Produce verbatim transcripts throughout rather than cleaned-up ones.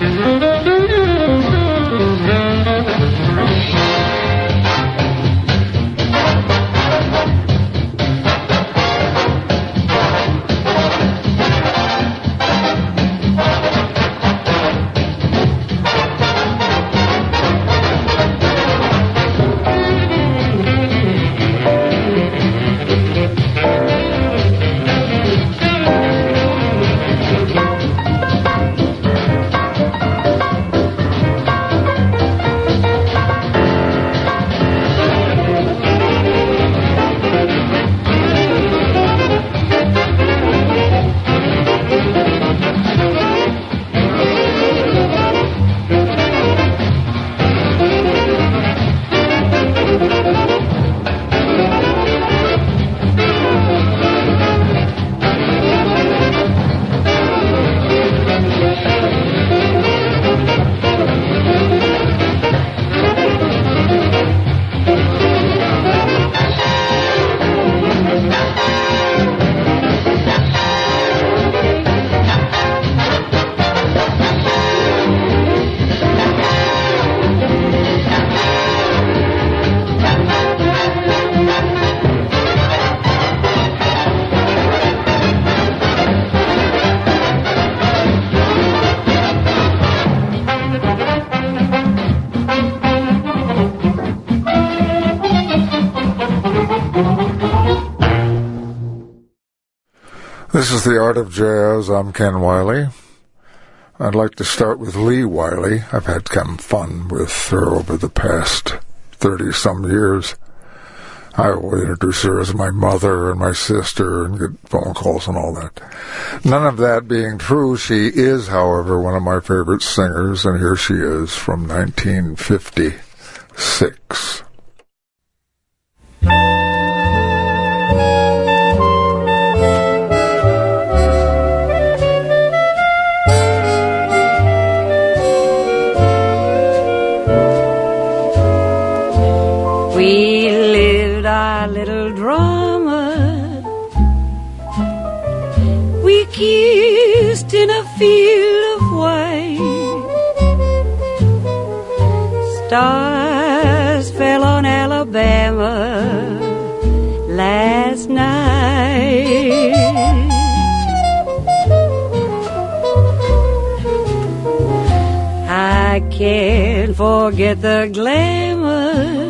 This is The Art of Jazz. I'm Ken Wiley. I'd like to start with Lee Wiley. I've had some fun with her over the past thirty-some years. I will introduce her as my mother and my sister and get phone calls and all that. None of that being true, she is, however, one of my favorite singers, and here she is from nineteen fifty-six. We lived our little drama. We kissed in a field of white. Stars fell on Alabama last night. I can't forget the glamour.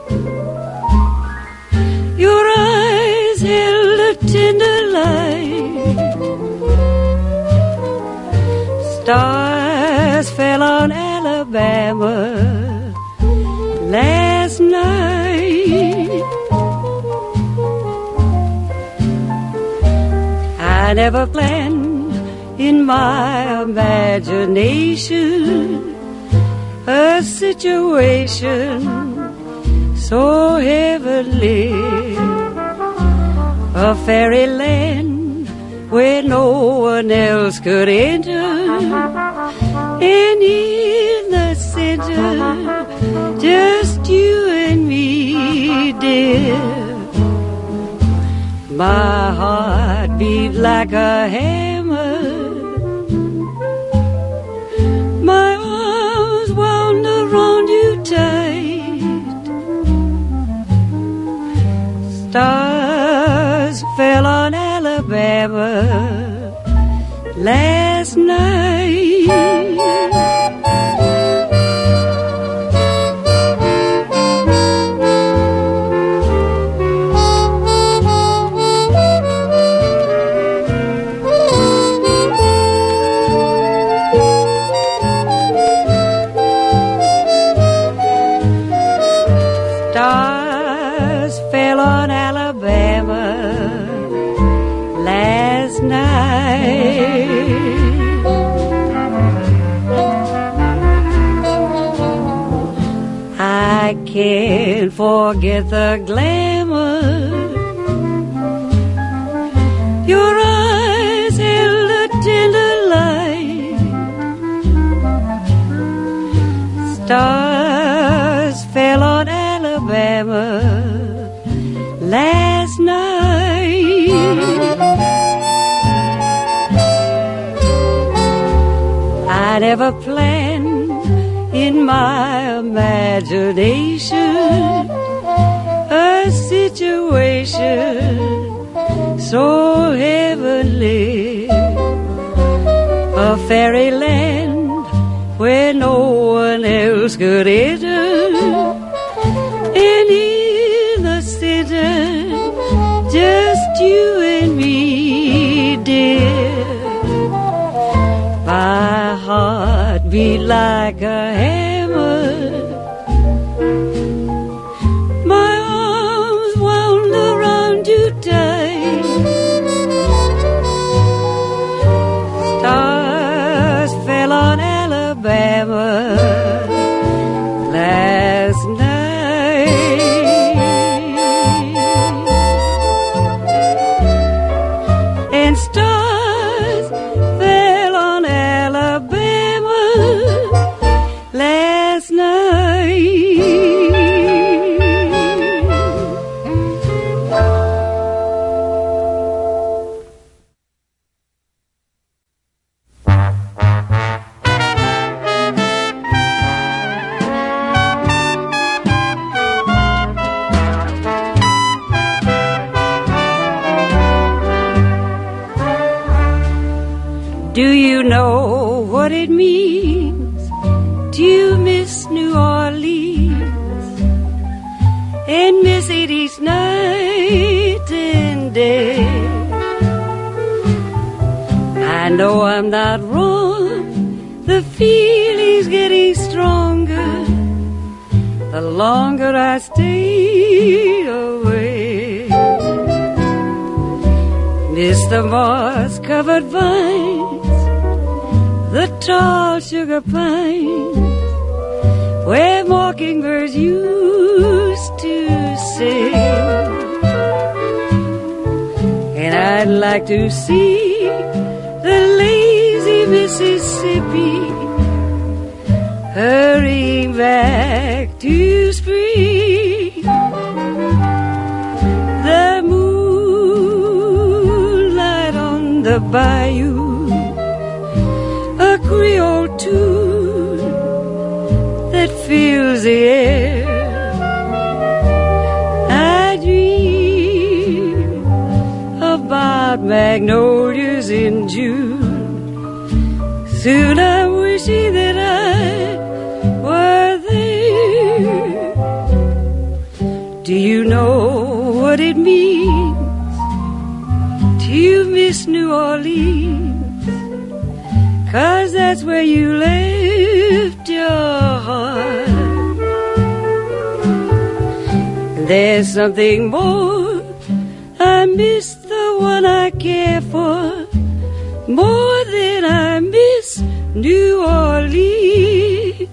Your eyes held a tender light. Stars fell on Alabama last night. I never planned in my imagination a situation so heavenly, a fairyland where no one else could enter, and in the center, just you and me, dear. My heart beat like a hammer, my arms wound around you tight. Stars fell on Alabama last night. Stars fell on Alabama last night. I can't forget the glamour. Your eyes held a tender light. Stars fell on Alabama last night. I never have a plan in my imagination, a situation so heavenly, a fairyland where no one else could enter, and in the center, just you and me, dear. My heart beat like a hammer, my arms wound around you tight. Stars fell on Alabama last night, and stars fell on Alabama last night. Do you know what it means to miss New Orleans and miss it each night and day? I know I'm not wrong, the feeling's getting stronger the longer I stay away. Miss the moss-covered vines, the tall sugar pines, where mockingbirds used to sing. And I'd like to see the lazy Mississippi hurrying back to spring. The moonlight on the bayou, a Creole tune that fills the air. I dream about magnolias in June. Soon I'm wishing that I were there. Do you know what it means to miss New Orleans? 'Cause that's where you left your heart. And there's something more, I miss the one I care for more than I miss New Orleans.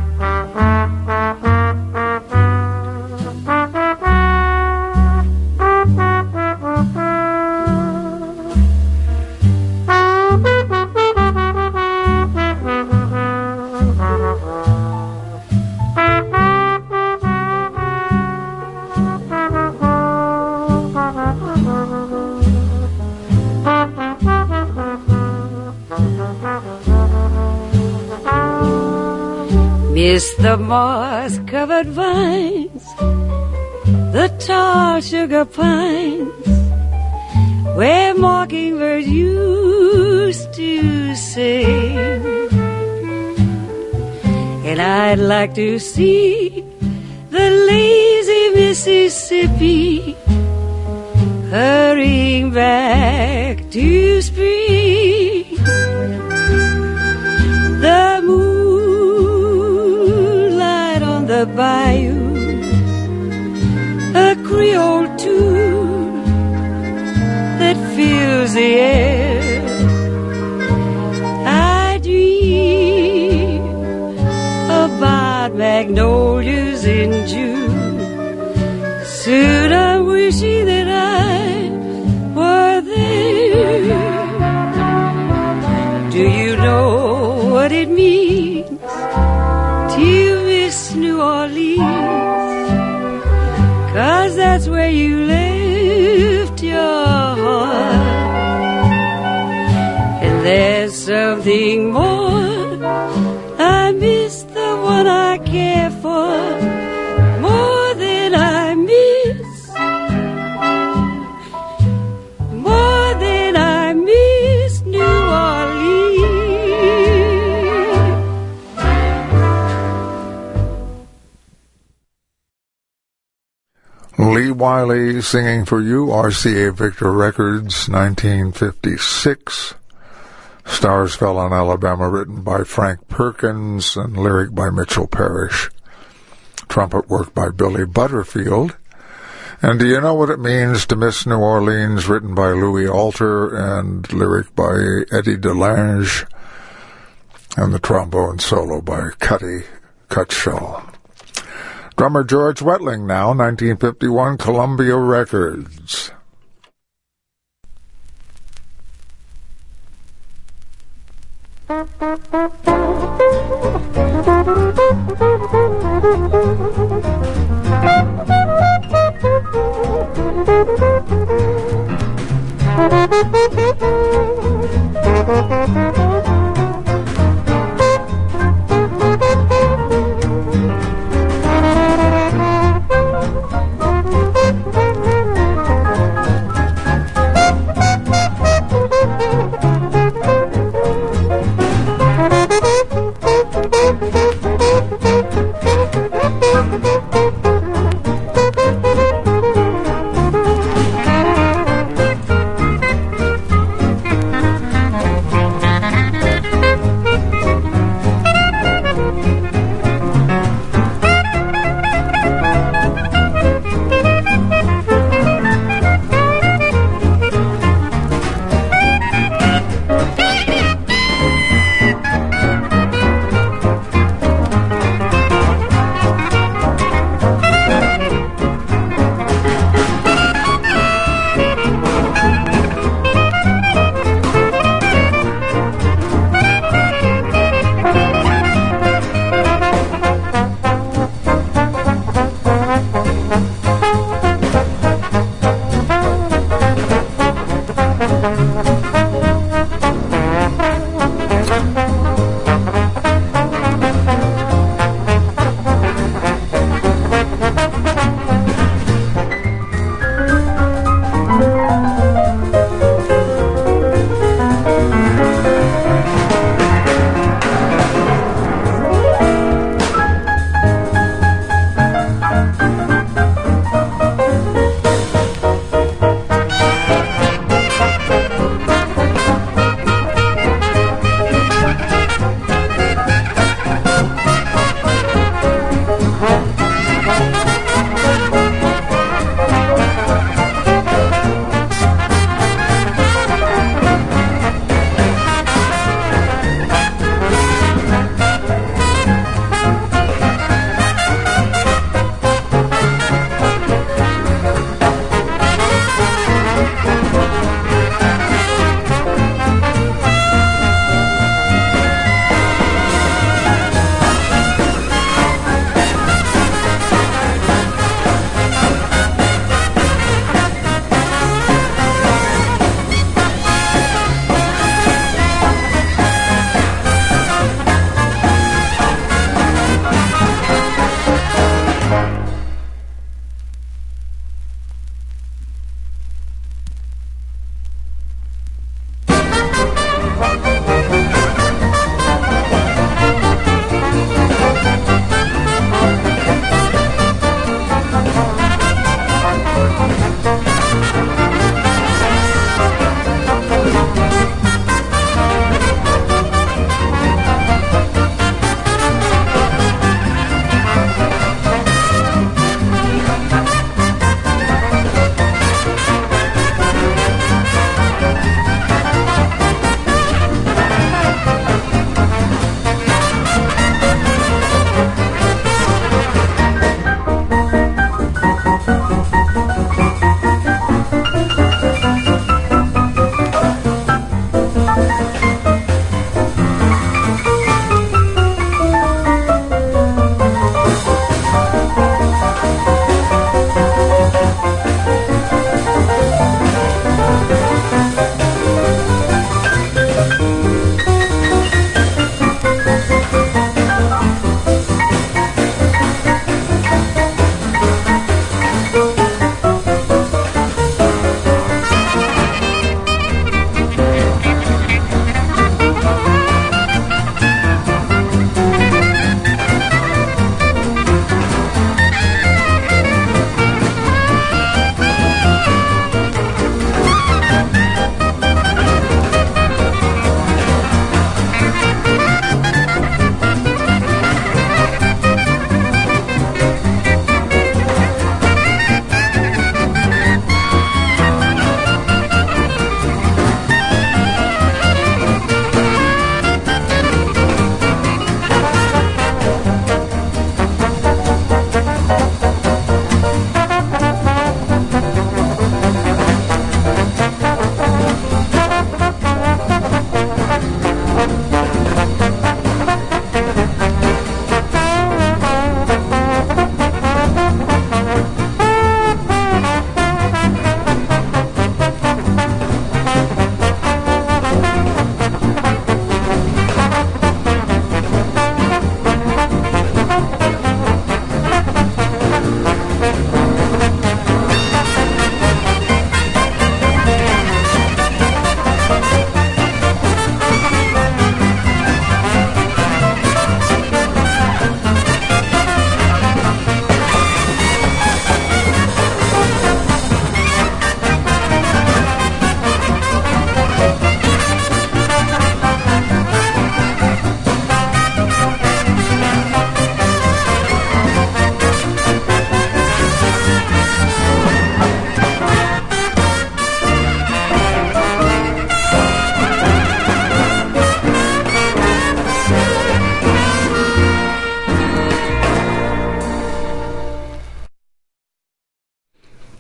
Miss the moss-covered vines, the tall sugar pines, where mockingbirds used to sing. And I'd like to see the lazy Mississippi hurrying back to spring. The moonlight on the bayou, a Creole tune that fills the air. I dream about magnolias in June. Soon I'm wishing that I were there. Do you know what it means to miss New Orleans? 'Cause that's where you left your heart. And there's something more, miss the one I care for more than I miss, more than I miss New Orleans. Lee Wiley singing for you, R C A Victor Records, nineteen fifty-six. Stars Fell on Alabama, written by Frank Perkins and lyric by Mitchell Parrish. Trumpet work by Billy Butterfield. And Do You Know What It Means to Miss New Orleans, written by Louis Alter and lyric by Eddie DeLange. And the trombone solo by Cutty Cutshall. Drummer George Wetling now, nineteen fifty-one, Columbia Records. Thank you.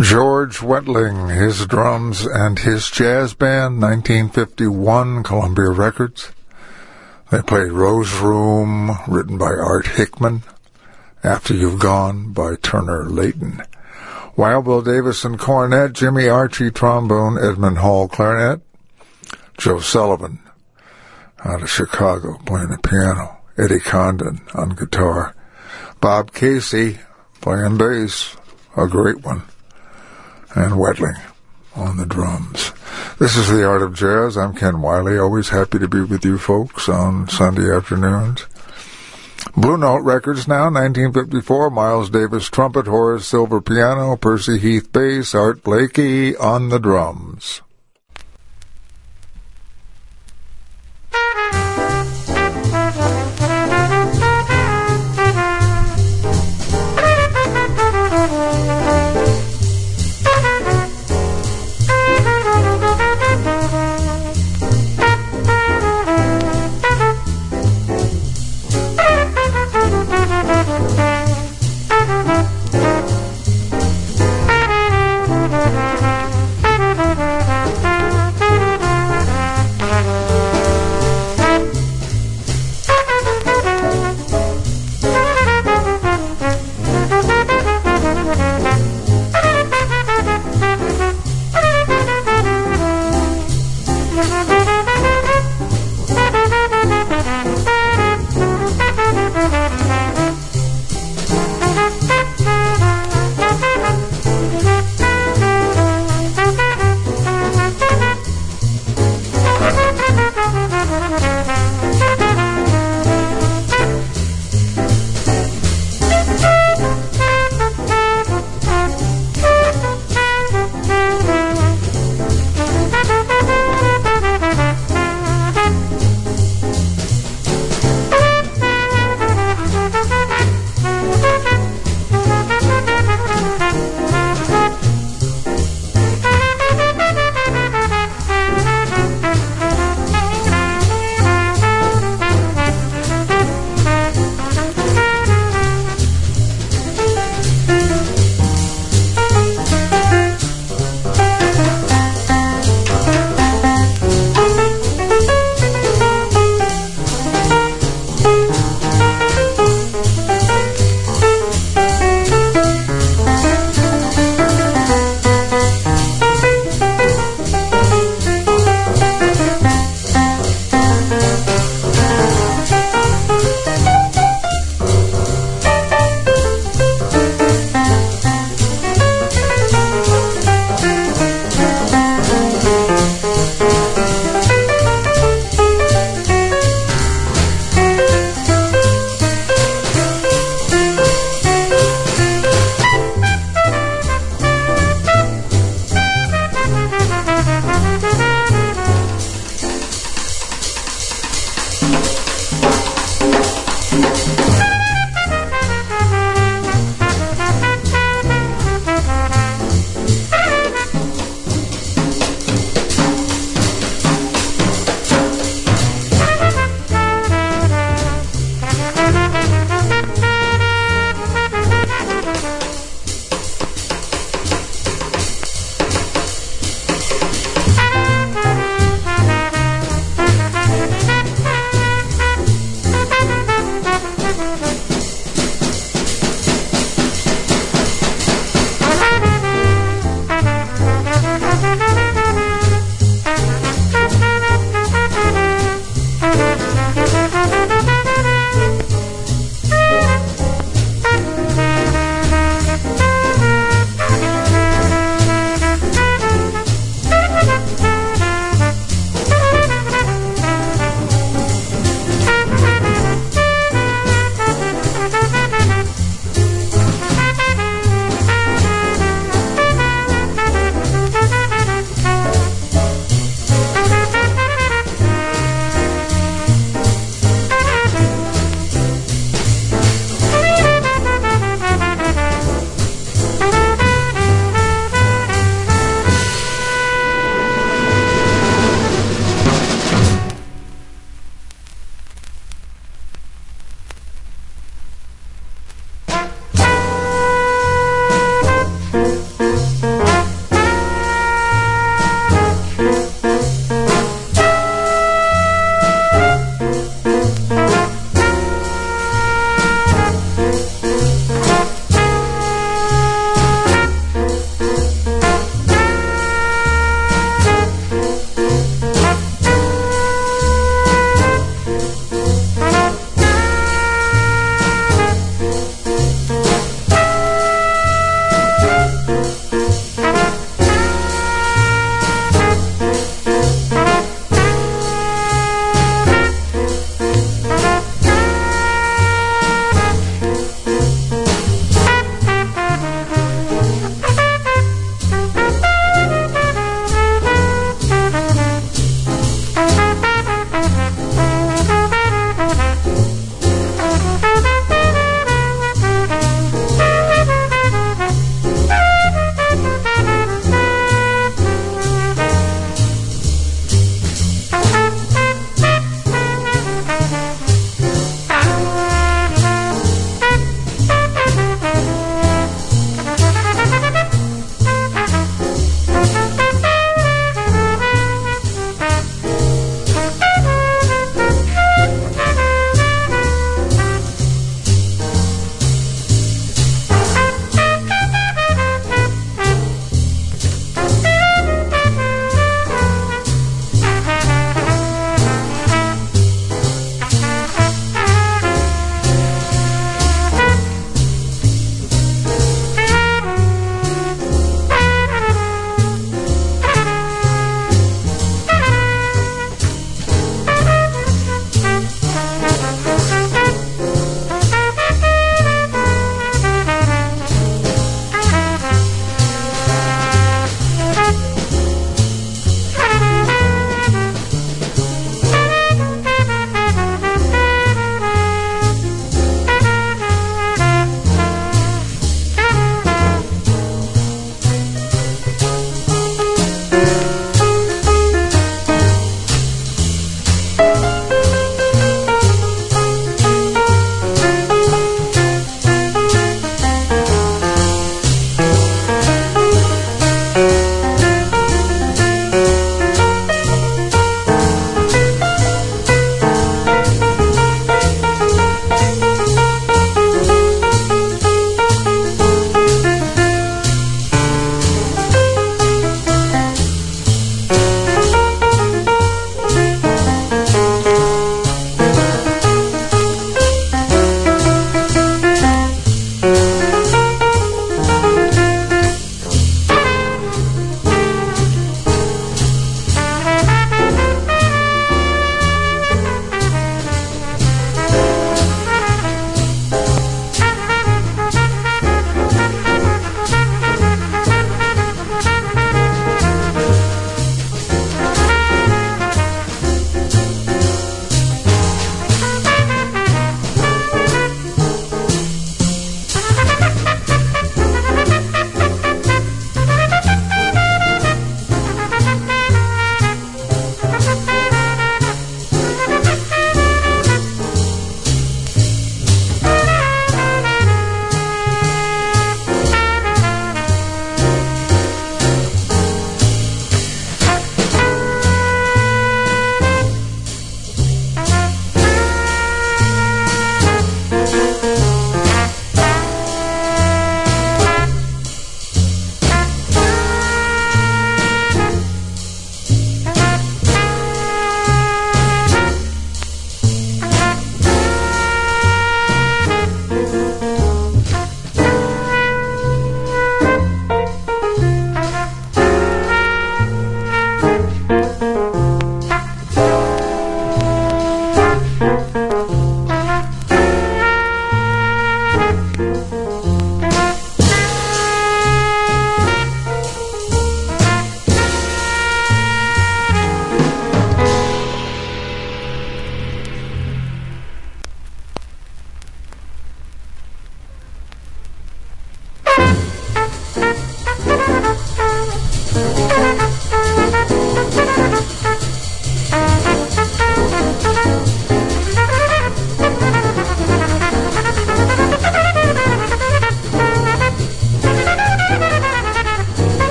George Wetling, his drums and his jazz band, nineteen fifty-one, Columbia Records. They played Rose Room, written by Art Hickman, After You've Gone by Turner Layton. Wild Bill Davison cornet, Jimmy Archie trombone, Edmund Hall clarinet, Joe Sullivan out of Chicago playing the piano, Eddie Condon on guitar, Bob Casey playing bass, a great one, and Wetling on the drums. This is The Art of Jazz. I'm Ken Wiley, always happy to be with you folks on Sunday afternoons. Blue Note Records now, nineteen fifty-four, Miles Davis trumpet, Horace Silver piano, Percy Heath bass, Art Blakey on the drums. Thank you.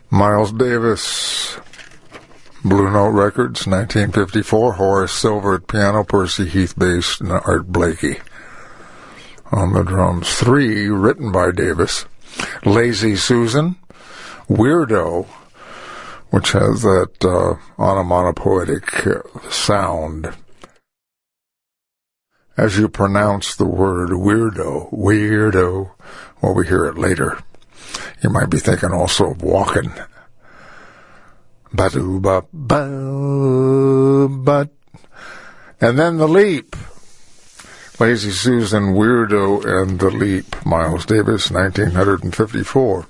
Miles Davis, Blue Note Records, nineteen fifty-four. Horace Silver at piano, Percy Heath bass, and Art Blakey on the drums. Three, written by Davis. Lazy Susan, Weirdo, which has that uh, onomatopoetic uh, sound. As you pronounce the word weirdo, weirdo, well, we hear it later. You might be thinking also of walking. Ba-doo ba ba ba. And then The Leap. Lazy Susan, Weirdo, and The Leap. Miles Davis, nineteen fifty-four.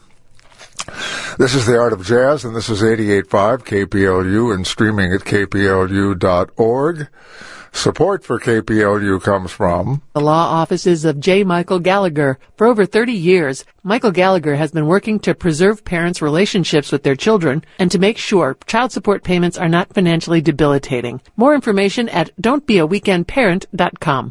This is The Art of Jazz, and this is eighty-eight point five K P L U and streaming at K P L U dot org. Support for K P L U comes from the law offices of J. Michael Gallagher. For over thirty years, Michael Gallagher has been working to preserve parents' relationships with their children and to make sure child support payments are not financially debilitating. More information at don't be a weekend parent dot com.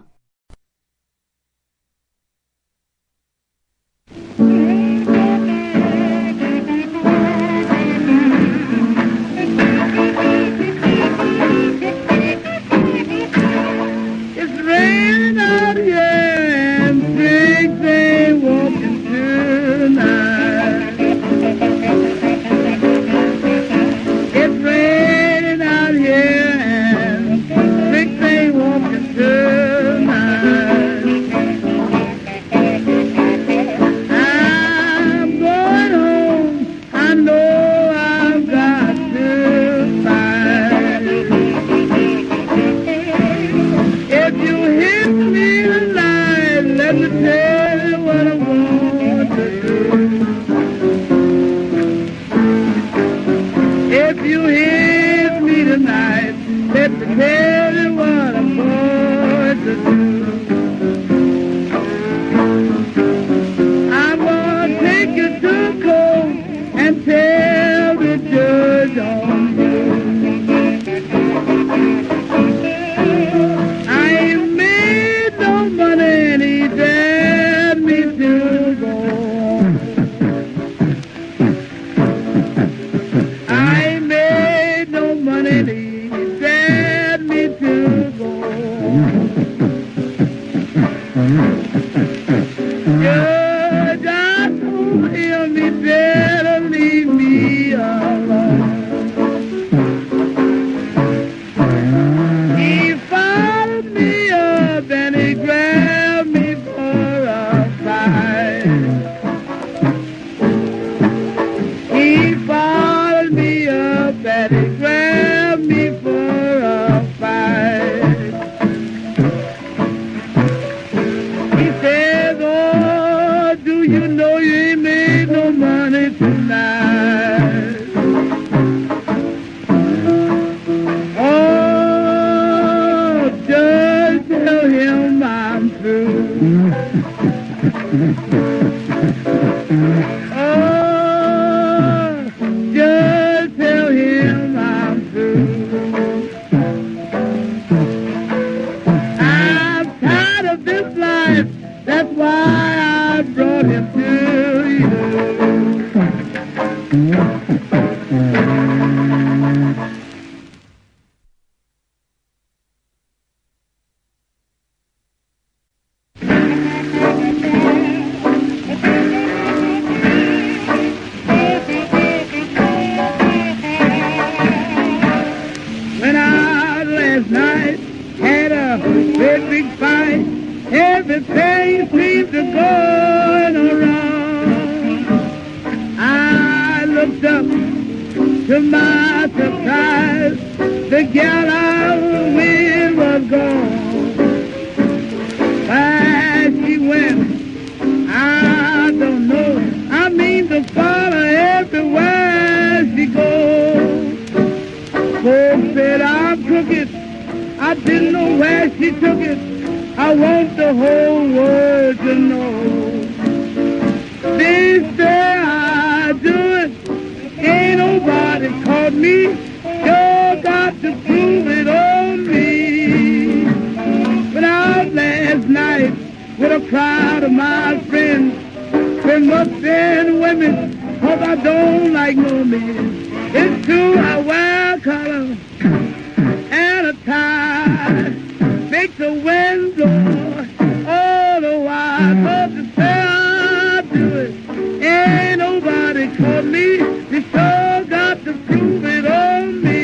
With a crowd of my friends, there must been women 'cause I don't like no men. It's true I wear a collar and a tie, make the wind blow all the while. 'Cause to say I do it, ain't nobody caught me. They sure got to prove it on me.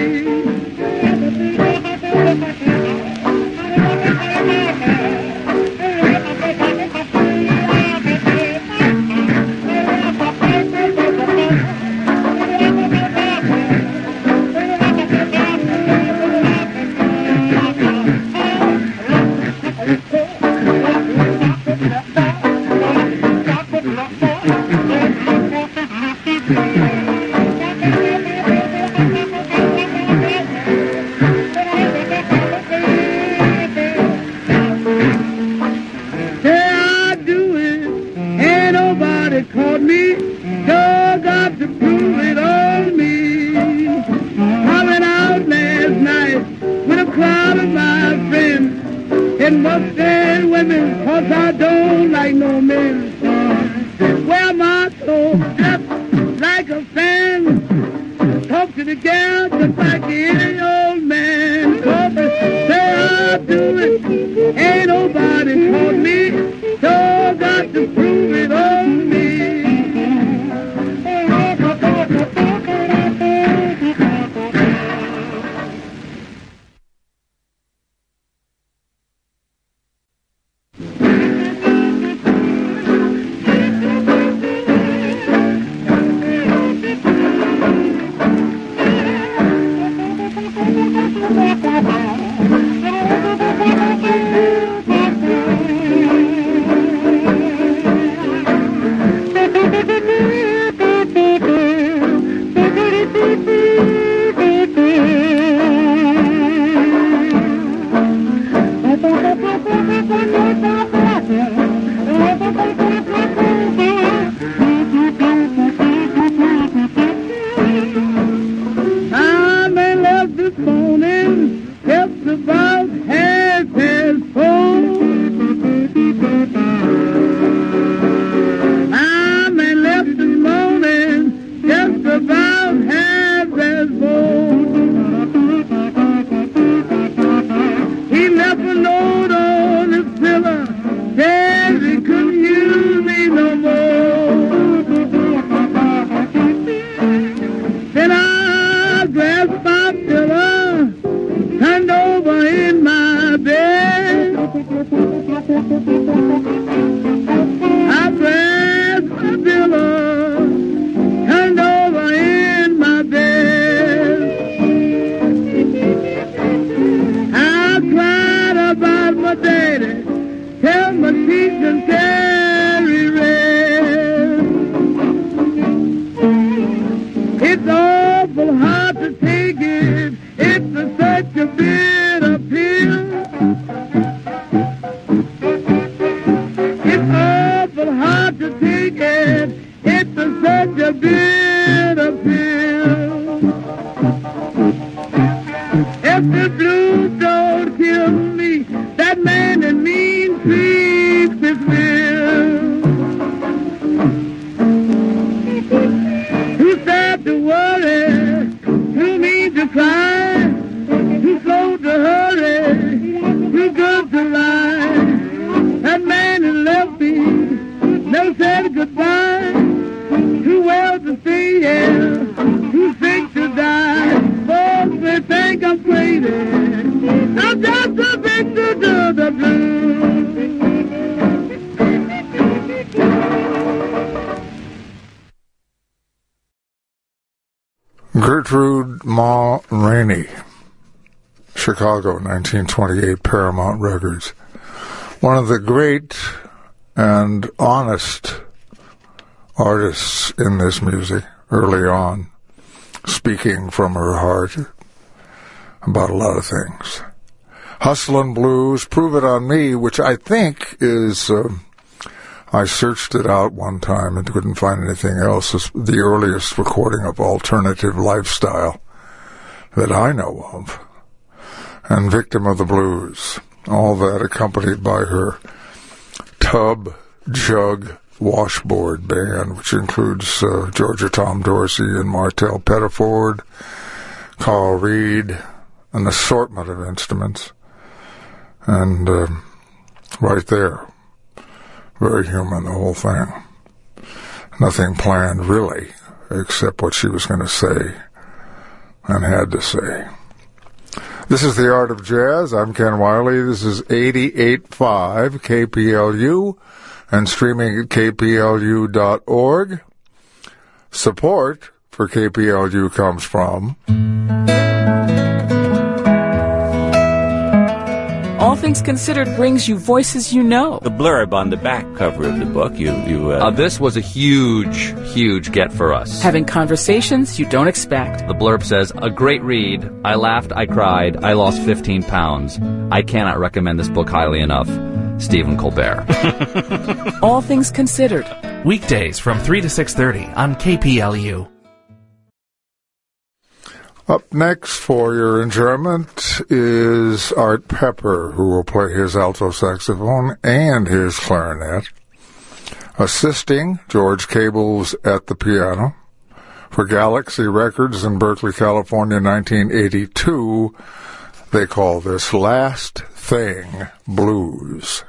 Caught me, sure got to prove it on me. I went out last night with a crowd of my friends, and must say women, 'cause I don't like no men. Wear my clothes up like a fan, talk to the girl just like any old man. 'Cause say I do it, ain't nobody caught me, sure got to prove it on me. Gertrude Ma Rainey, Chicago, nineteen twenty-eight, Paramount Records. One of the great and honest artists in this music early on, speaking from her heart about a lot of things. Hustlin' Blues, Prove It On Me, which I think is... Uh, I searched it out one time and couldn't find anything else. It's the earliest recording of alternative lifestyle that I know of. And Victim of the Blues. All that accompanied by her tub, jug, washboard band, which includes uh, Georgia Tom Dorsey and Martell Pettiford, Carl Reed, an assortment of instruments. And uh, right there, very human, the whole thing. Nothing planned, really, except what she was going to say and had to say. This is The Art of Jazz. I'm Ken Wiley. This is eighty-eight point five K P L U and streaming at K P L U dot org. Support for K P L U comes from All Things Considered brings you voices you know. The blurb on the back cover of the book, you... you uh... Uh, this was a huge, huge get for us. Having conversations you don't expect. The blurb says, a great read. I laughed, I cried, I lost fifteen pounds. I cannot recommend this book highly enough. Stephen Colbert. All Things Considered. Weekdays from three to six thirty on K P L U. Up next for your enjoyment is Art Pepper, who will play his alto saxophone and his clarinet, assisting George Cables at the piano. For Galaxy Records in Berkeley, California, nineteen eighty-two, they call this Last Thing Blues.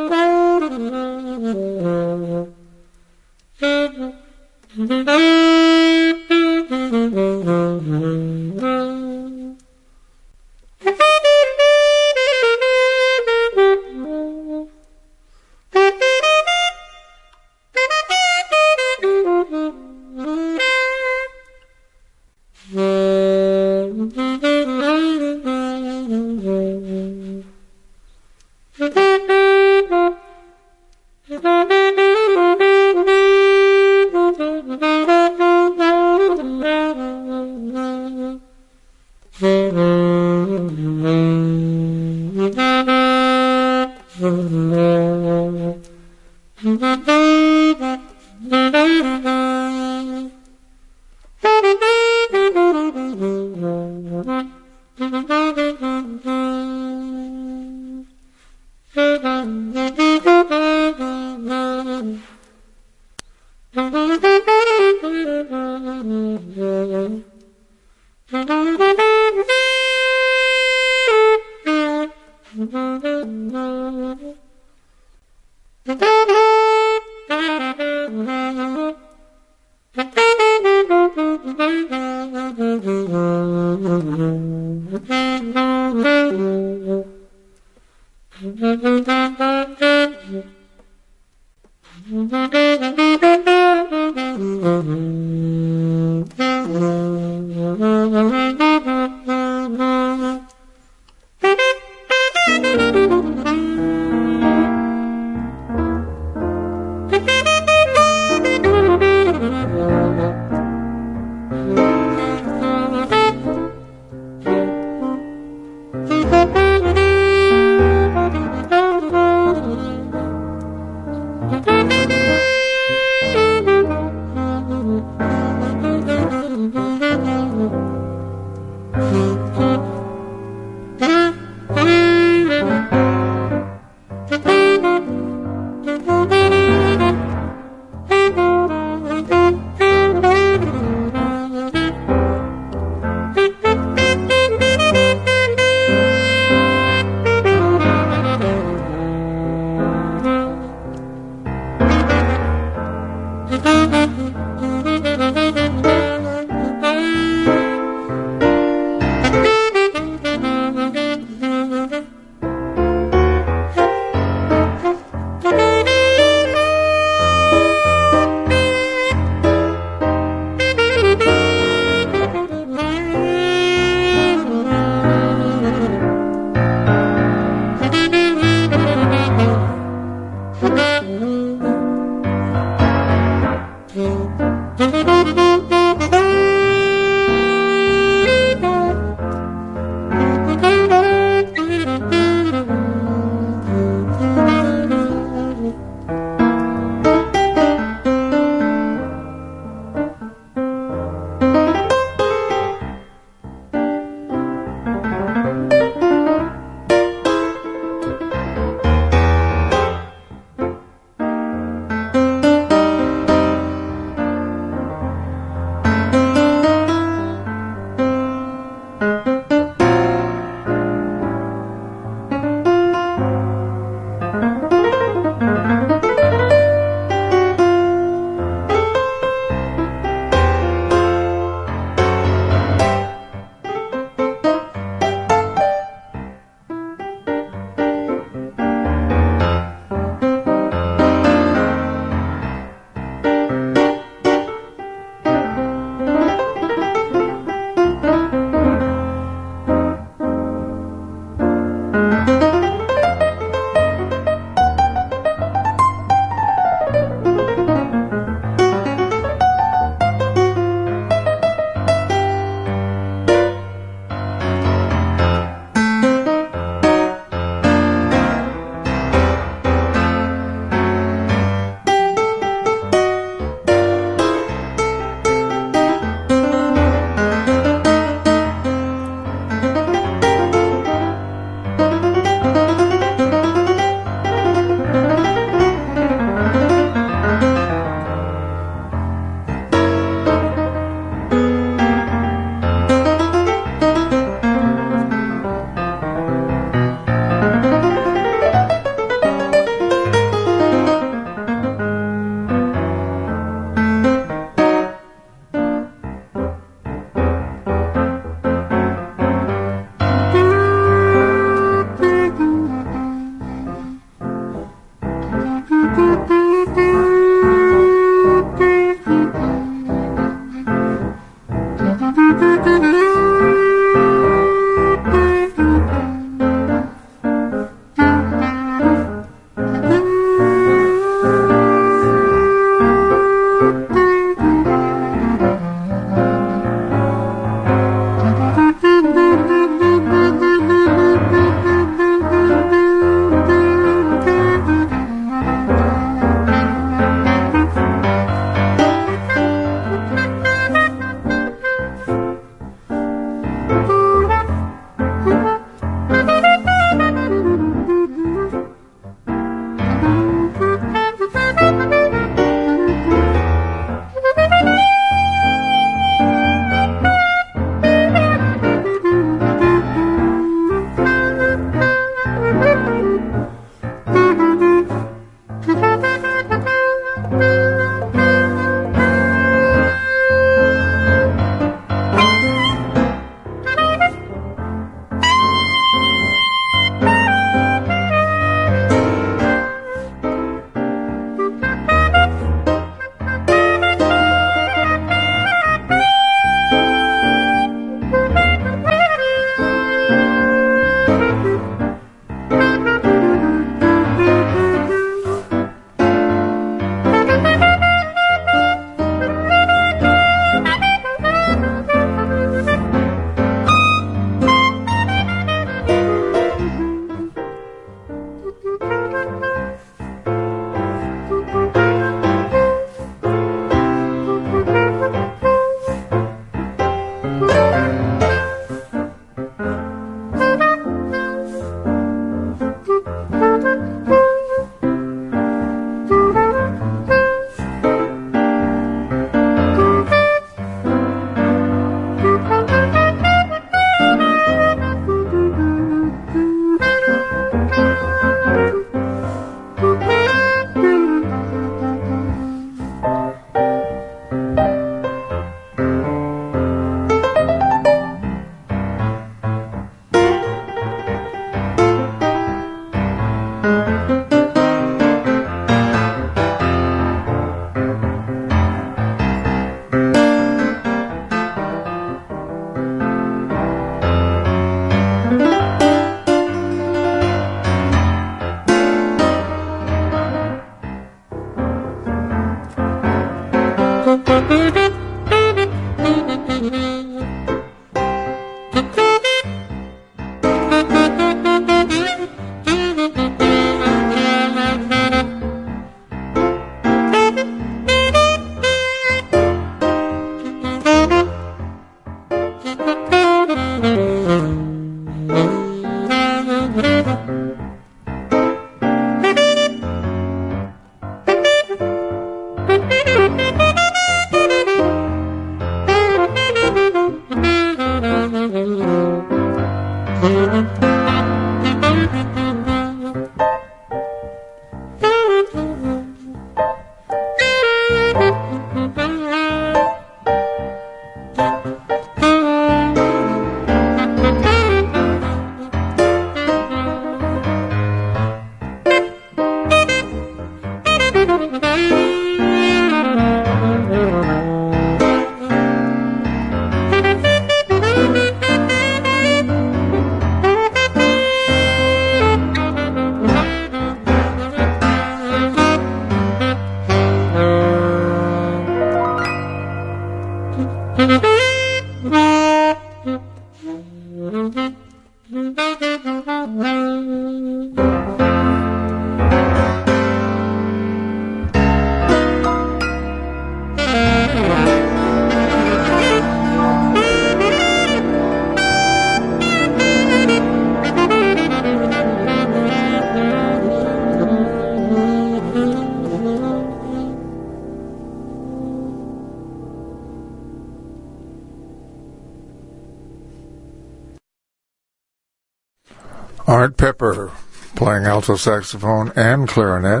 Art Pepper playing alto saxophone and clarinet.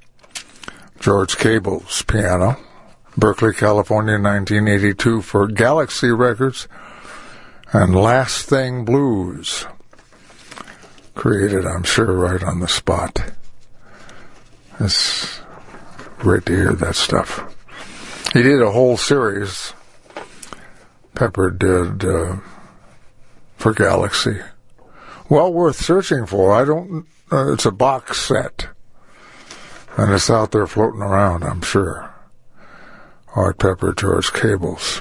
George Cable's piano. Berkeley, California, nineteen eighty-two for Galaxy Records. And Last Thing Blues. Created, I'm sure, right on the spot. It's great to hear that stuff. He did a whole series. Pepper did uh, for Galaxy. Well worth searching for. I don't. Uh, it's a box set, and it's out there floating around, I'm sure. Art Pepper, George Cables.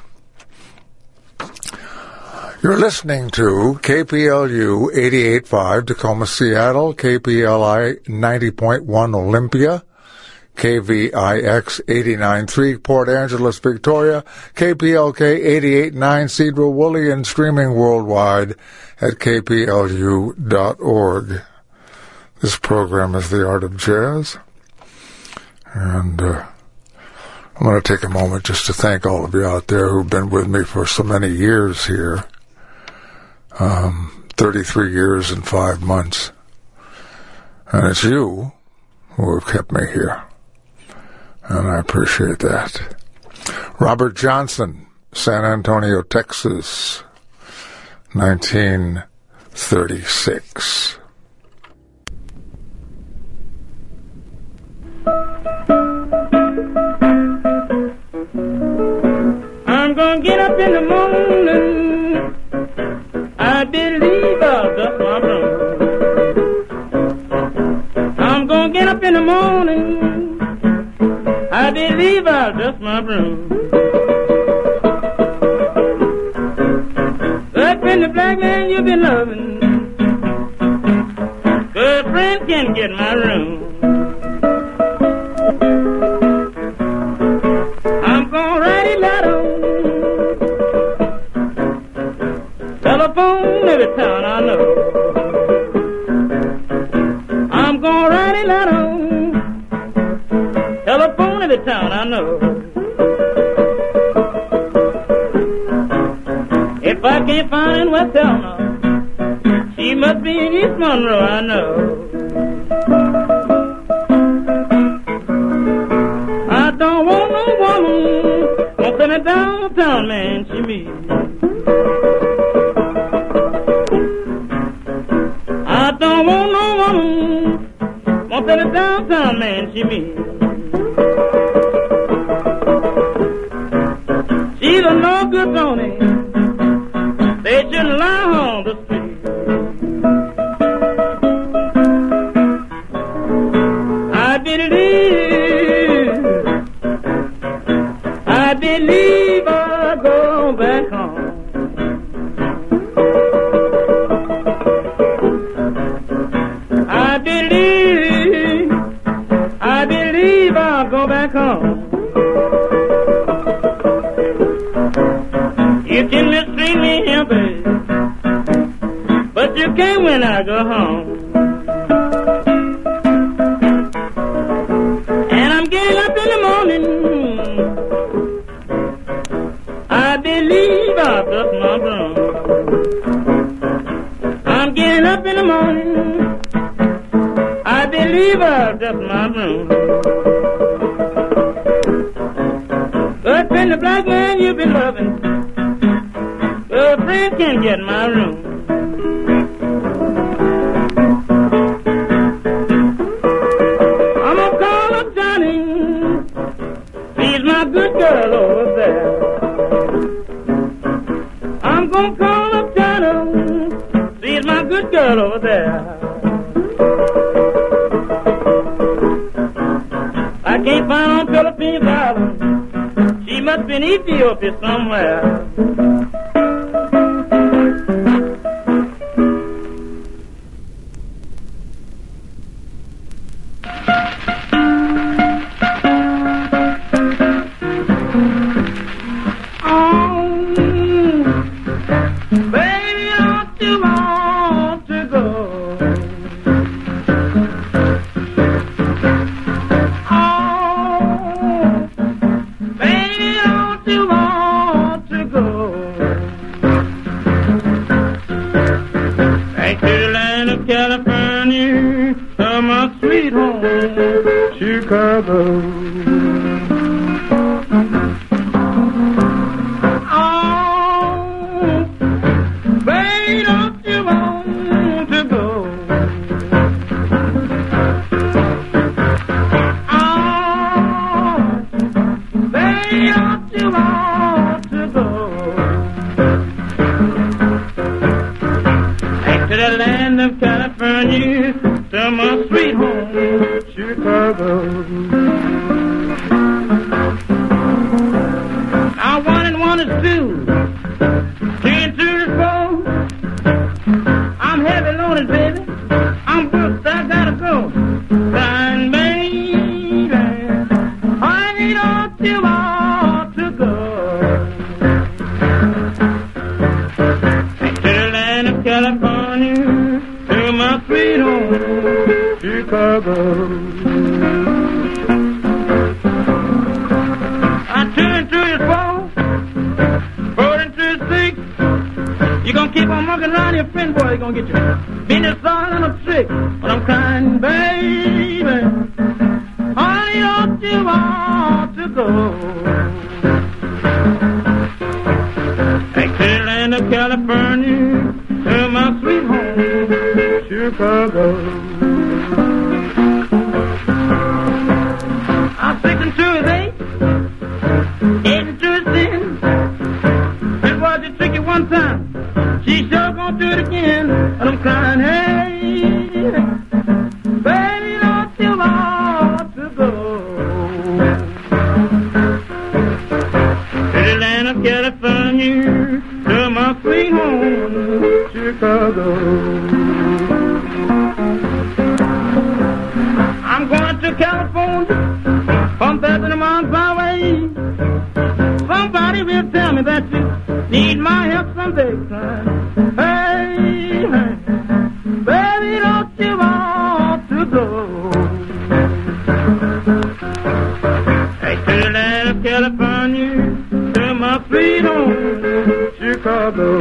You're listening to K P L U eighty-eight point five Tacoma, Seattle, K P L I ninety point one Olympia, K V I X eighty-nine point three, Port Angeles, Victoria, K P L K eighty-eight point nine, Cedar Woolley, and streaming worldwide at K P L U dot org. This program is The Art of Jazz, and uh, I'm going to take a moment just to thank all of you out there who've been with me for so many years here, um, thirty-three years and five months, and it's you who have kept me here. And I appreciate that. Robert Johnson, San Antonio, Texas, nineteen thirty-six. I'm gonna get up in the morning. I believe I'll dust my broom. I'm gonna get up in the morning. I believe I'll dust my broom. Up in the black man you've been loving, good friend can get my room. I'm gonna write a letter, telephone every town I know. I'm gonna write a letter, telephone every town I know. If I can't find in West Elma, she must be in East Monroe, I know. I don't want no woman won't send me downtown, man, she me. I don't want no woman won't send me downtown, man, she me. She's a no good Tony. They shouldn't lie on the street. I believe, I believe I'll go back home. I believe, I believe I'll go back home. You can mistreat me here, baby, but you can't when I go home. And I'm getting up in the morning. I believe I'll dust my broom. I'm getting up in the morning. I believe I'll dust my broom. But when the black man you've been loving, a friend can get my room. I'm gonna call up Johnny. She's my good girl over there. I'm gonna call up Johnny. She's my good girl over there. I can't find on Philippines Island. She must be in Ethiopia somewhere. Baby, I'm booked, I gotta go. Fine, baby. California to my sweet home, Chicago. I turn to his four, four into his six. You gonna keep on mucking around your friend, boy, you gonna get your business all on a trick. But I'm crying, baby, honey, don't you want to go? Back to the land of California, to my sweet home, Chicago. I'm six and two is eight, eight and two is ten. It was a tricky one time. She sure gonna do it again, and I'm crying, hey, baby, don't you want to go? To the land of California, to my sweet home, Chicago. I'm going to California, from there to the mountains my way. Somebody will tell me that you need my help someday, son. Hey, hey, baby, don't you want to go? Hey, to the land of California, to my sweet home, Chicago.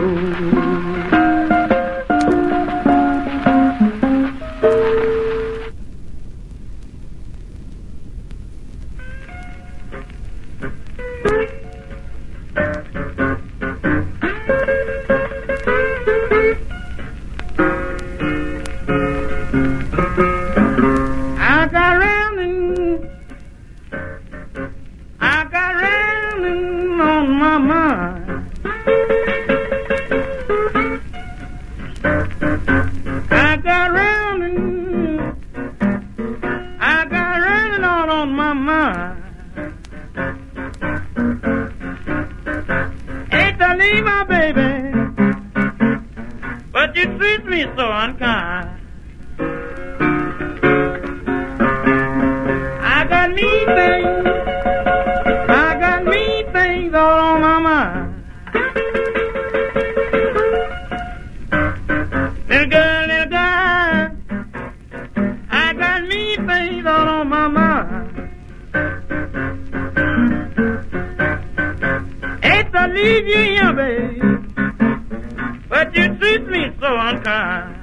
I got round and I got round and on my mind. I got round and I got round and on on my mind. Ain't to leave my baby, but you treat me so unkind. I got mean things, I got mean things all on my mind. Little girl, little guy, I got mean things all on my mind. Hate to leave you here, babe, but you treat me so unkind.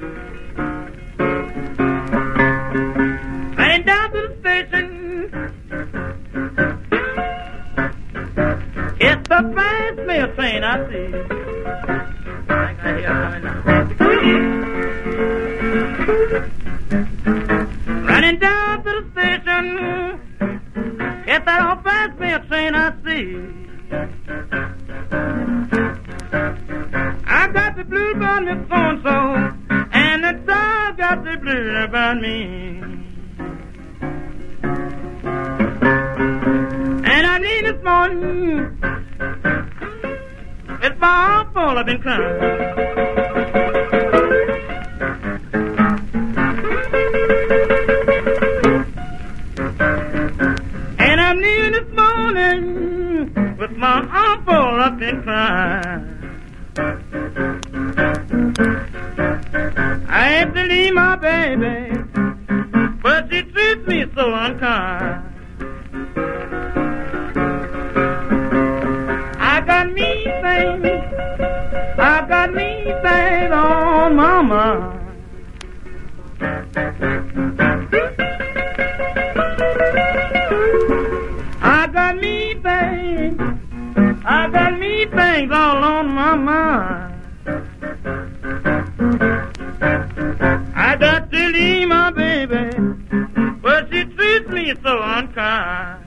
Running down to the station, it's the fast mail train I see. I think I hear it coming now. Running down to the station, it's that old fast mail train I see. I got the blues about Miss So-and-so, and the dog got the blues about me. And I need this morning, it's my heart full, I've been crying. And I'm needing this morning, with my heart full, I've been crying. I hate to leave my baby, but she treats me so unkind. I got me things, I got me things on my mind. I got me things, I got me things all on my mind. I got to leave my baby, but she treats me so unkind.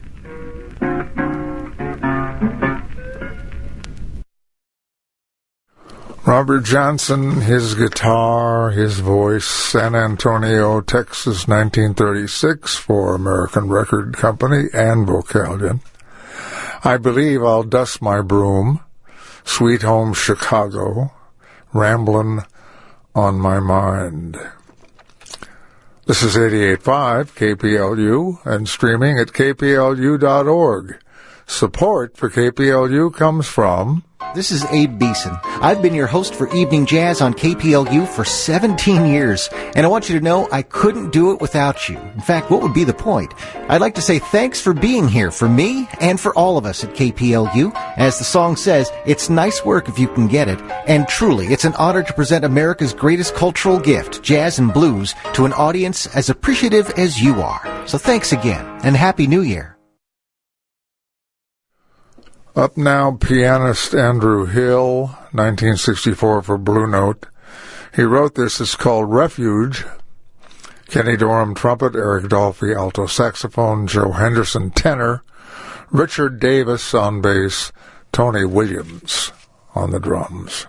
Robert Johnson, his guitar, his voice, San Antonio, Texas, nineteen thirty-six, for American Record Company and Vocalion. I Believe I'll Dust My Broom, Sweet Home Chicago, Ramblin' on My Mind. This is eighty-eight point five K P L U and streaming at K P L U dot org. Support for K P L U comes from This is Abe Beeson. I've been your host for Evening Jazz on K P L U for seventeen years, and I want you to know I couldn't do it without you. In fact, what would be the point? I'd like to say thanks for being here for me and for all of us at K P L U. As the song says, it's nice work if you can get it, and truly, it's an honor to present America's greatest cultural gift, jazz and blues, to an audience as appreciative as you are. So thanks again, and Happy New Year. Up now, pianist Andrew Hill, nineteen sixty-four for Blue Note. He wrote this. It's called Refuge. Kenny Dorham, trumpet, Eric Dolphy, alto saxophone, Joe Henderson, tenor, Richard Davis on bass, Tony Williams on the drums.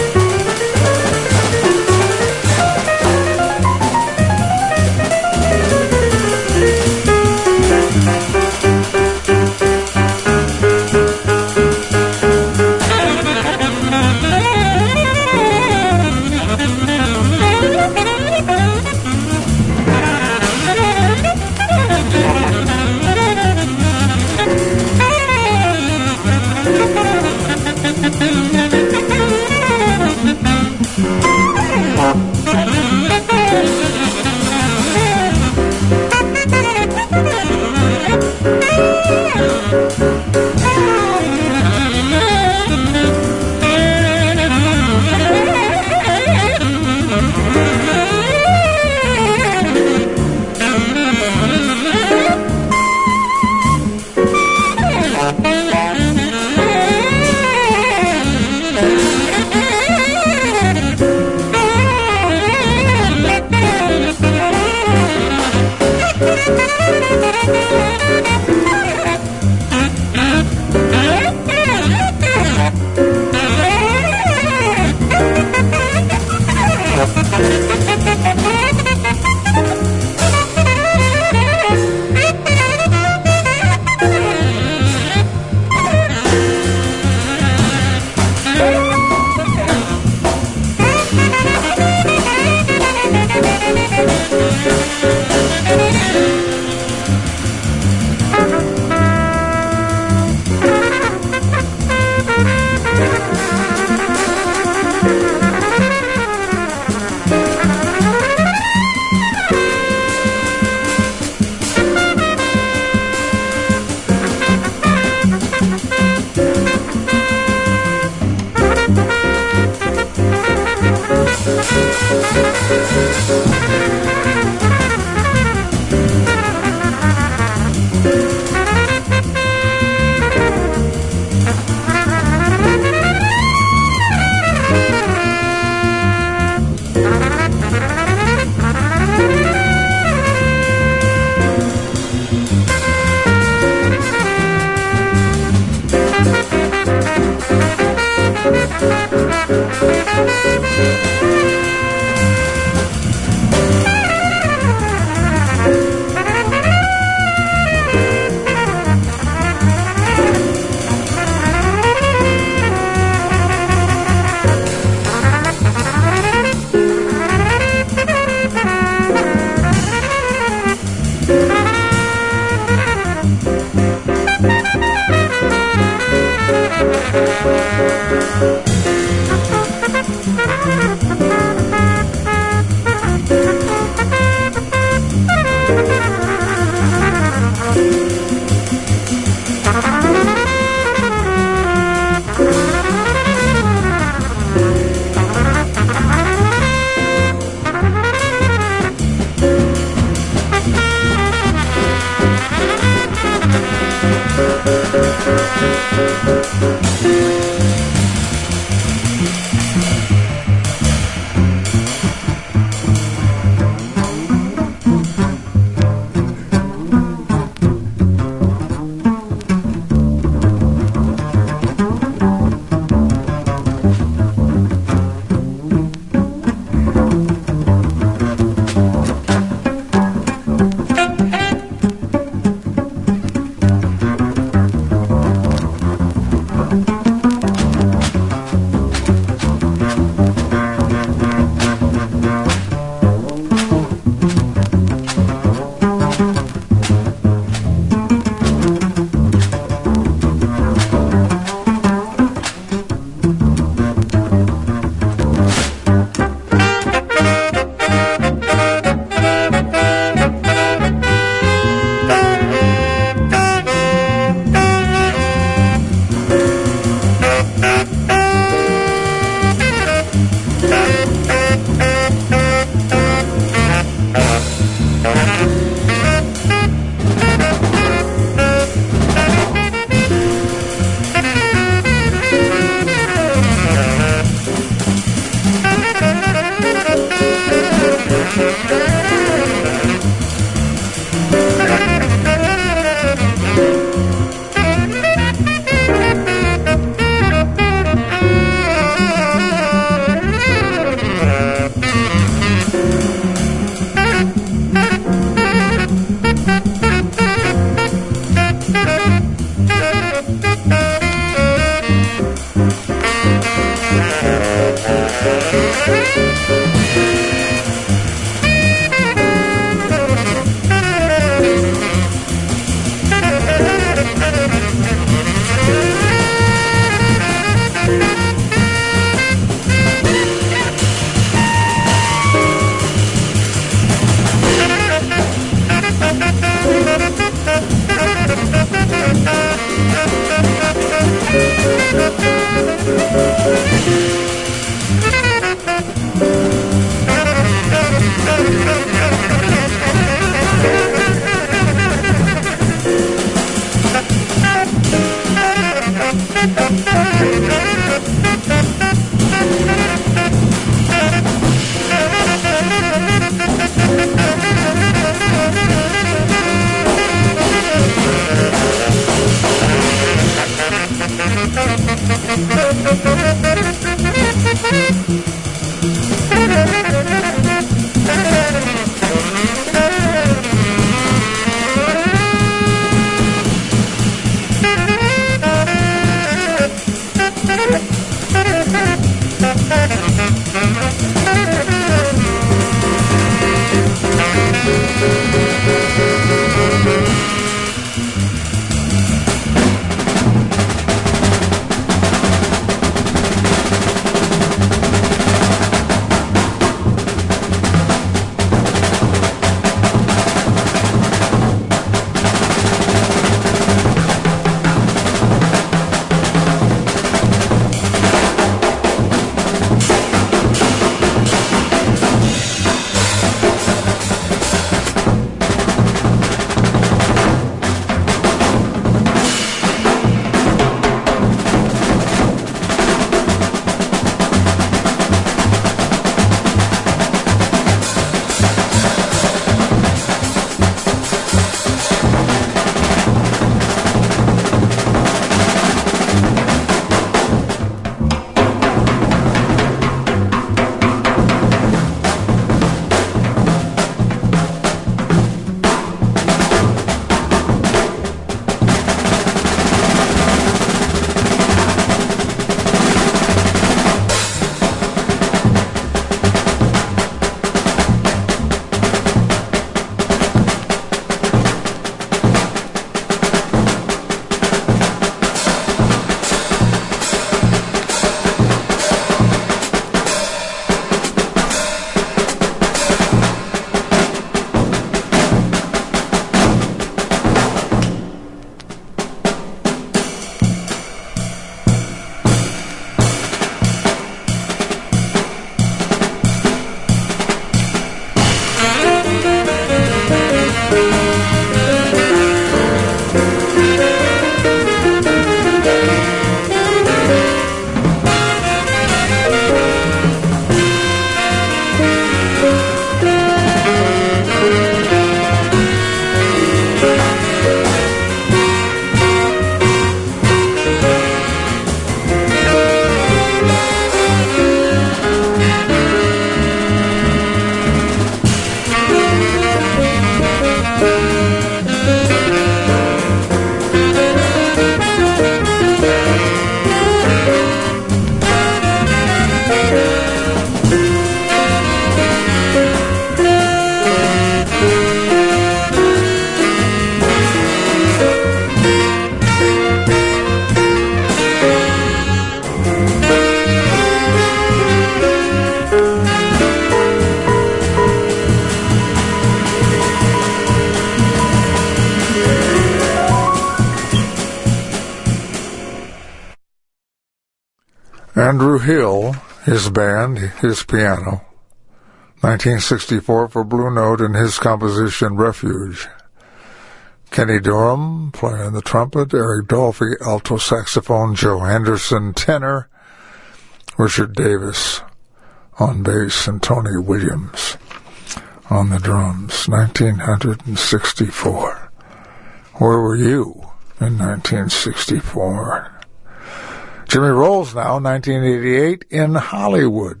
Andrew Hill, his band, his piano. nineteen sixty-four for Blue Note and his composition Refuge. Kenny Dorham playing the trumpet, Eric Dolphy alto saxophone, Joe Anderson tenor, Richard Davis on bass, and Tony Williams on the drums. nineteen sixty-four. Where were you in nineteen sixty-four? Jimmy Rolls now, nineteen eighty-eight, in Hollywood.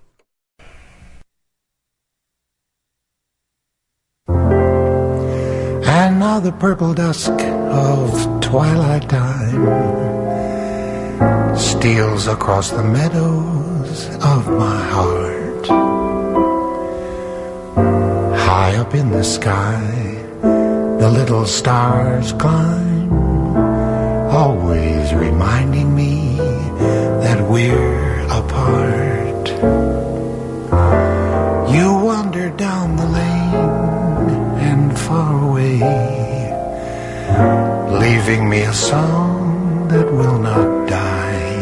And now the purple dusk of twilight time steals across the meadows of my heart. High up in the sky, the little stars climb, always reminding me that we're apart. You wander down the lane and far away, leaving me a song that will not die.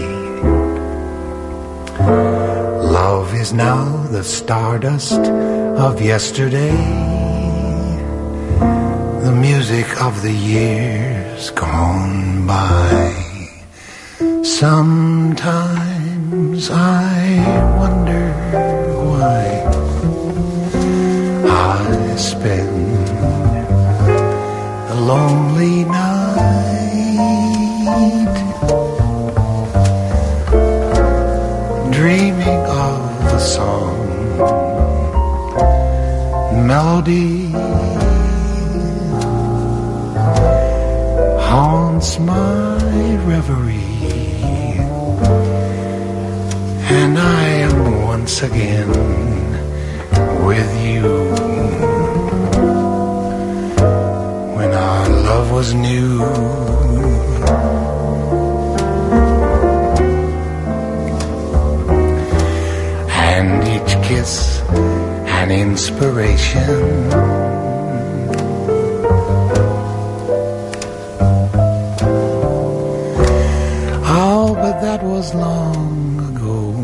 Love is now the stardust of yesterday, the music of the years gone by. Sometimes I wonder why I spend a lonely night dreaming of a song, melody haunts my reverie, and I am once again with you. When our love was new, and each kiss an inspiration. Oh, but that was long ago,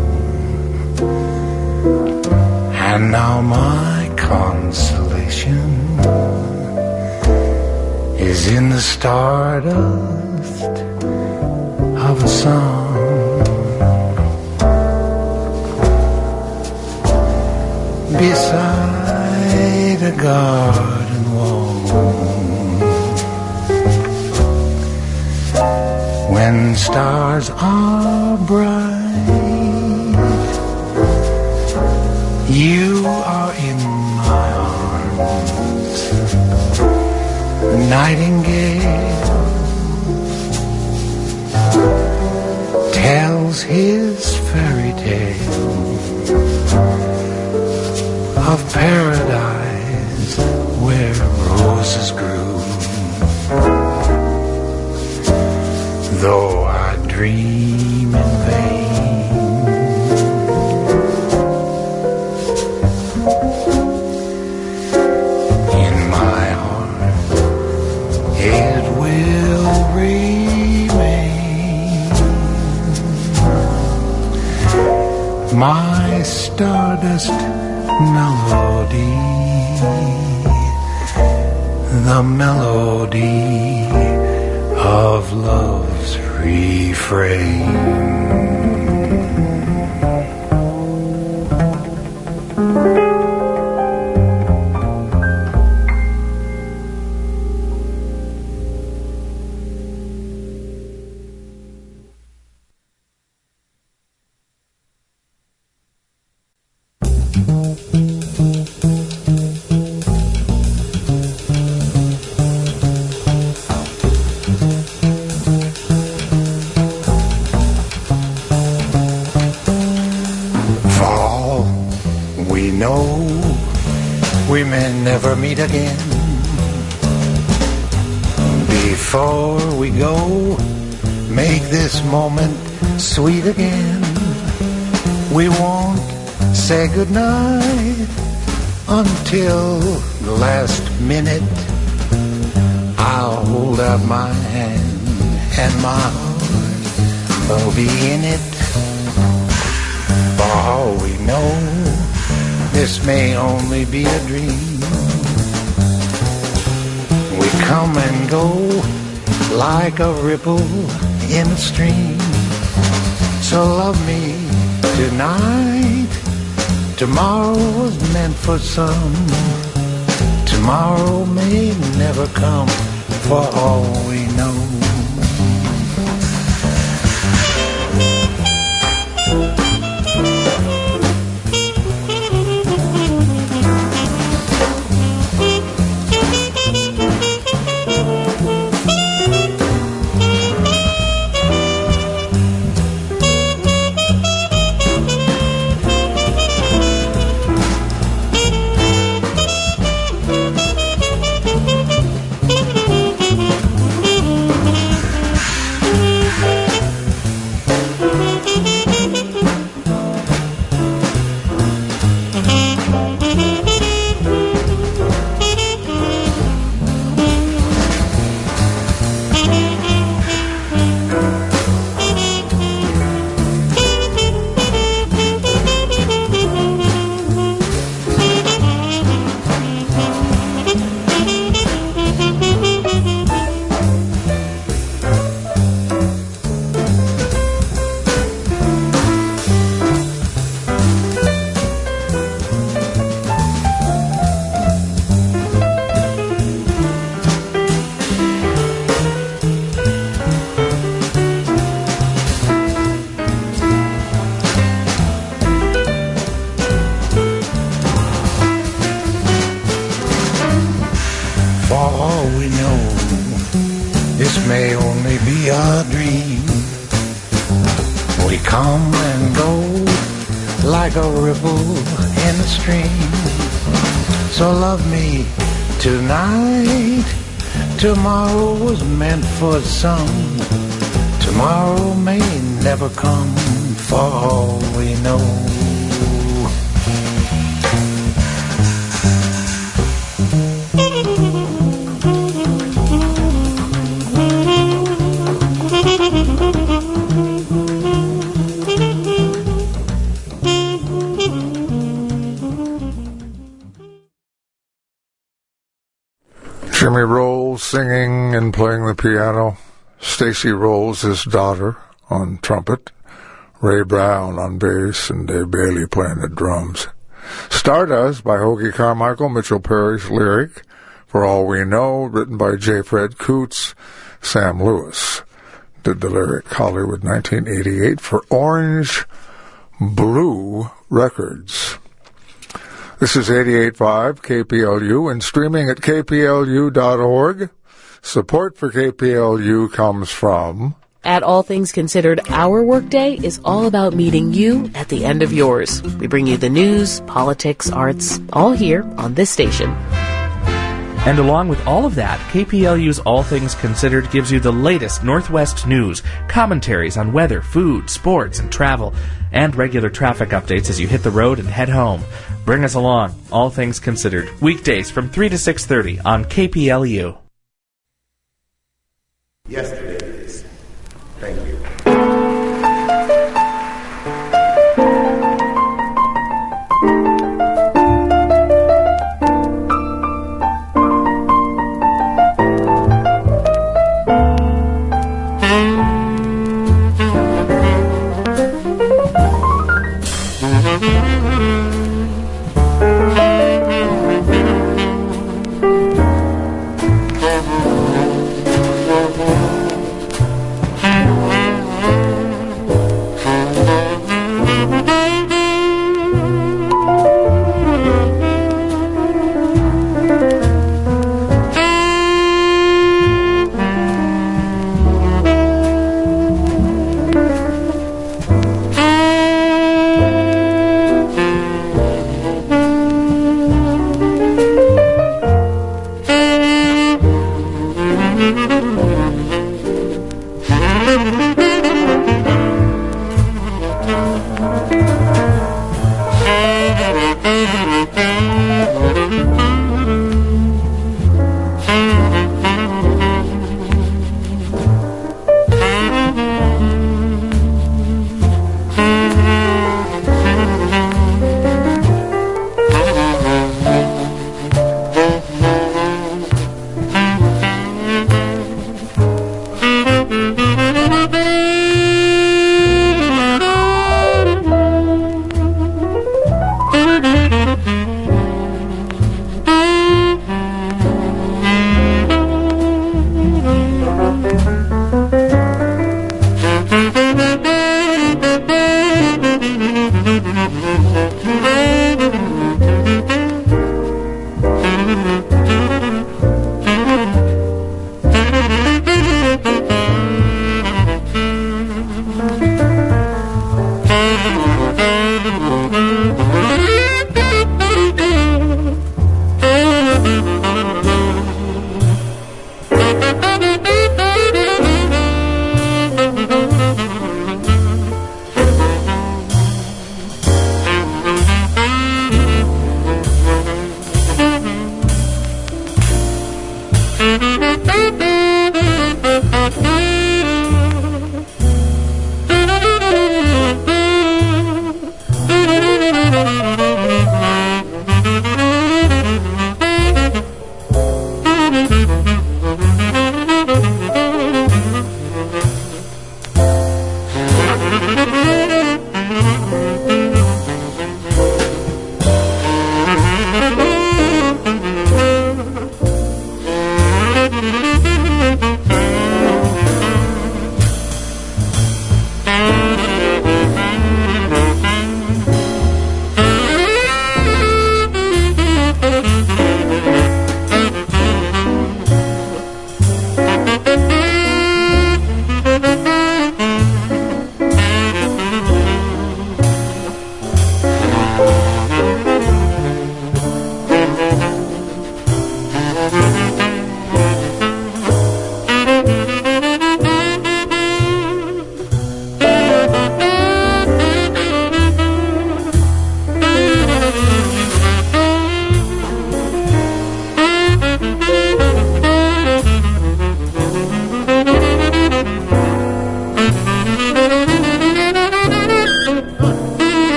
and now my consolation is in the stardust of a song. Beside a garden wall, when stars are bright, you are in my arms. Nightingale tells his fairy tale of paradise where roses grew. Though I dream in vain, in my heart it will remain, my stardust melody, the melody of love's refrain. Never meet again. Before we go, make this moment sweet again. We won't say goodnight until the last minute. I'll hold out my hand and my heart will be in it. this may only be a dream. We come and go like a ripple in a stream. So love me tonight. Tomorrow was meant for some. Tomorrow may never come, for all we know. So love me tonight. Tomorrow was meant for some. Tomorrow may never come, for all we know. Jimmy Rolls singing and playing the piano. Stacy Rolls, his daughter, on trumpet. Ray Brown on bass, and Dave Bailey playing the drums. Stardust by Hoagy Carmichael, Mitchell Perry's lyric. For All We Know, written by J. Fred Coots. Sam Lewis did the lyric. Hollywood, nineteen eighty-eight, for Orange Blue Records. This is eighty-eight point five K P L U and streaming at K P L U dot org. Support for K P L U comes from... At All Things Considered, our workday is all about meeting you at the end of yours. We bring you the news, politics, arts, all here on this station. And along with all of that, K P L U's All Things Considered gives you the latest Northwest news, commentaries on weather, food, sports, and travel, and regular traffic updates as you hit the road and head home. Bring us along, All Things Considered, weekdays from three to six thirty on K P L U. Yesterdays. Thank you.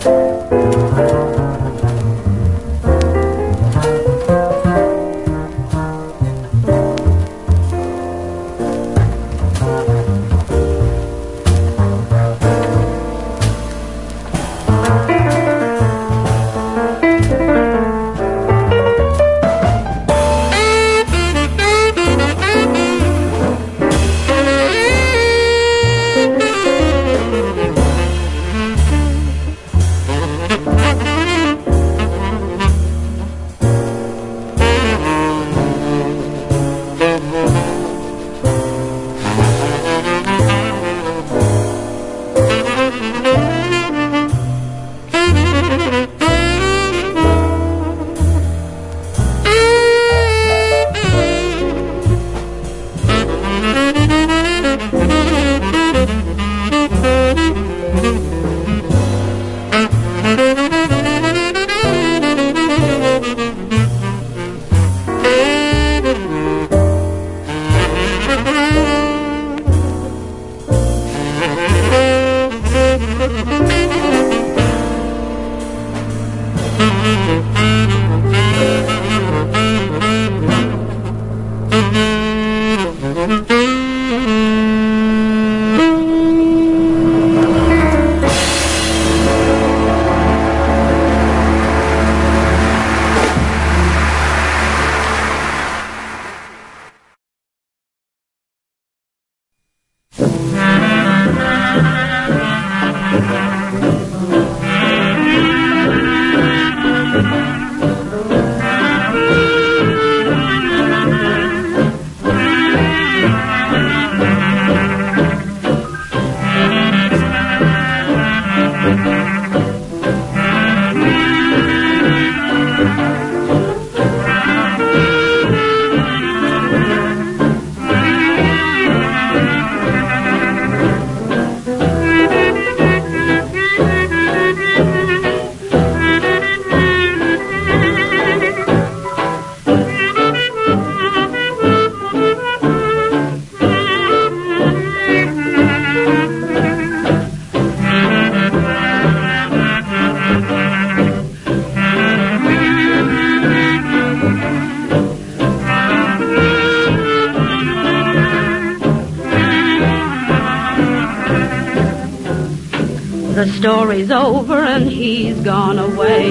The story's over and he's gone away,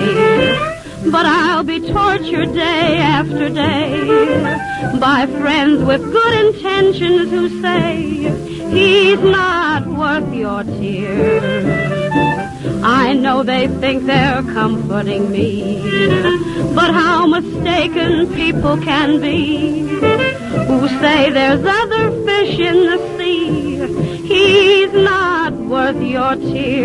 but I'll be tortured day after day by friends with good intentions who say he's not worth your tears. I know they think they're comforting me, but how mistaken people can be who say there's other fish in the sea. He's not worth your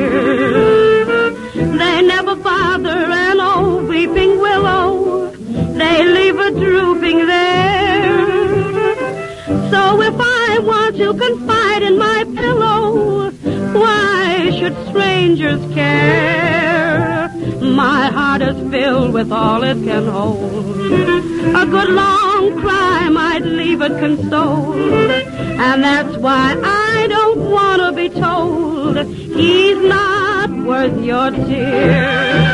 tears. They never bother an old weeping willow. They leave it drooping there. So if I want to confide in my pillow, why should strangers care? My heart is filled with all it can hold. A good long cry might leave it consoled. And that's why I don't want to be told he's not worth your tears.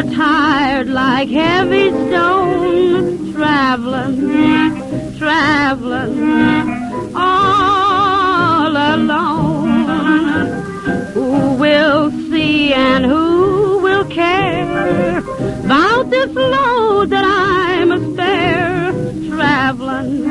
never tired like heavy stone, traveling, traveling, all alone. Who will see and who will care about this load that I must bear, traveling,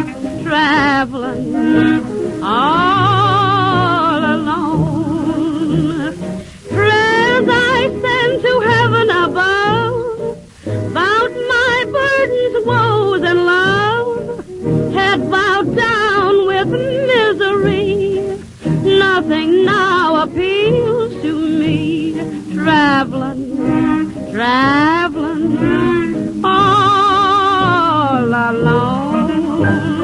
traveling, all alone. Prayers I send to heaven above about my burdens, woes, and love, head bowed down with misery. Nothing now appeals to me, traveling, traveling, all alone.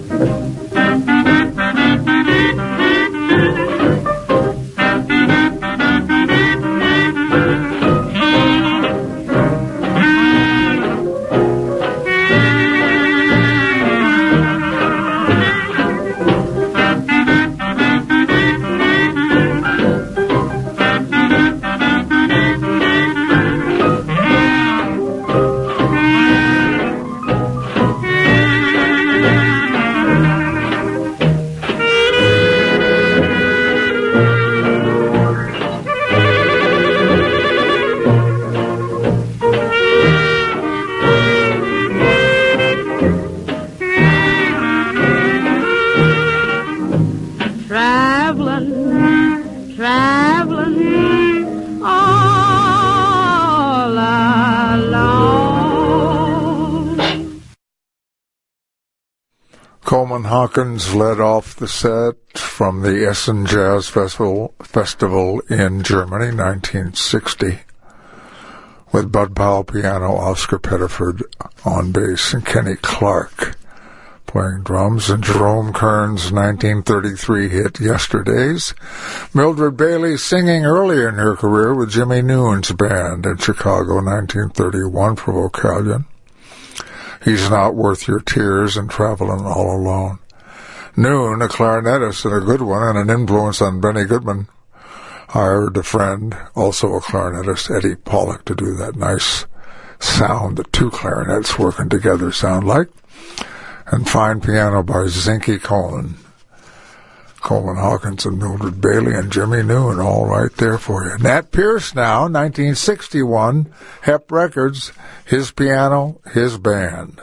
Coleman Hawkins led off the set from the Essen Jazz Festival, Festival in Germany, nineteen sixty, with Bud Powell piano, Oscar Pettiford on bass, and Kenny Clark playing drums, and Jerome Kern's nineteen thirty-three hit Yesterdays. Mildred Bailey singing early in her career with Jimmy Noon's band in Chicago, nineteen thirty-one for Vocalion. He's Not Worth Your Tears and Traveling All Alone. Noon, a clarinetist and a good one, and an influence on Benny Goodman, hired a friend, also a clarinetist, Eddie Pollock, to do that nice sound that two clarinets working together sound like. And fine piano by Zinke Coleman. Coleman Hawkins and Mildred Bailey and Jimmy Noon, all right there for you. Nat Pierce now, nineteen sixty-one, Hep Records, his piano, his band.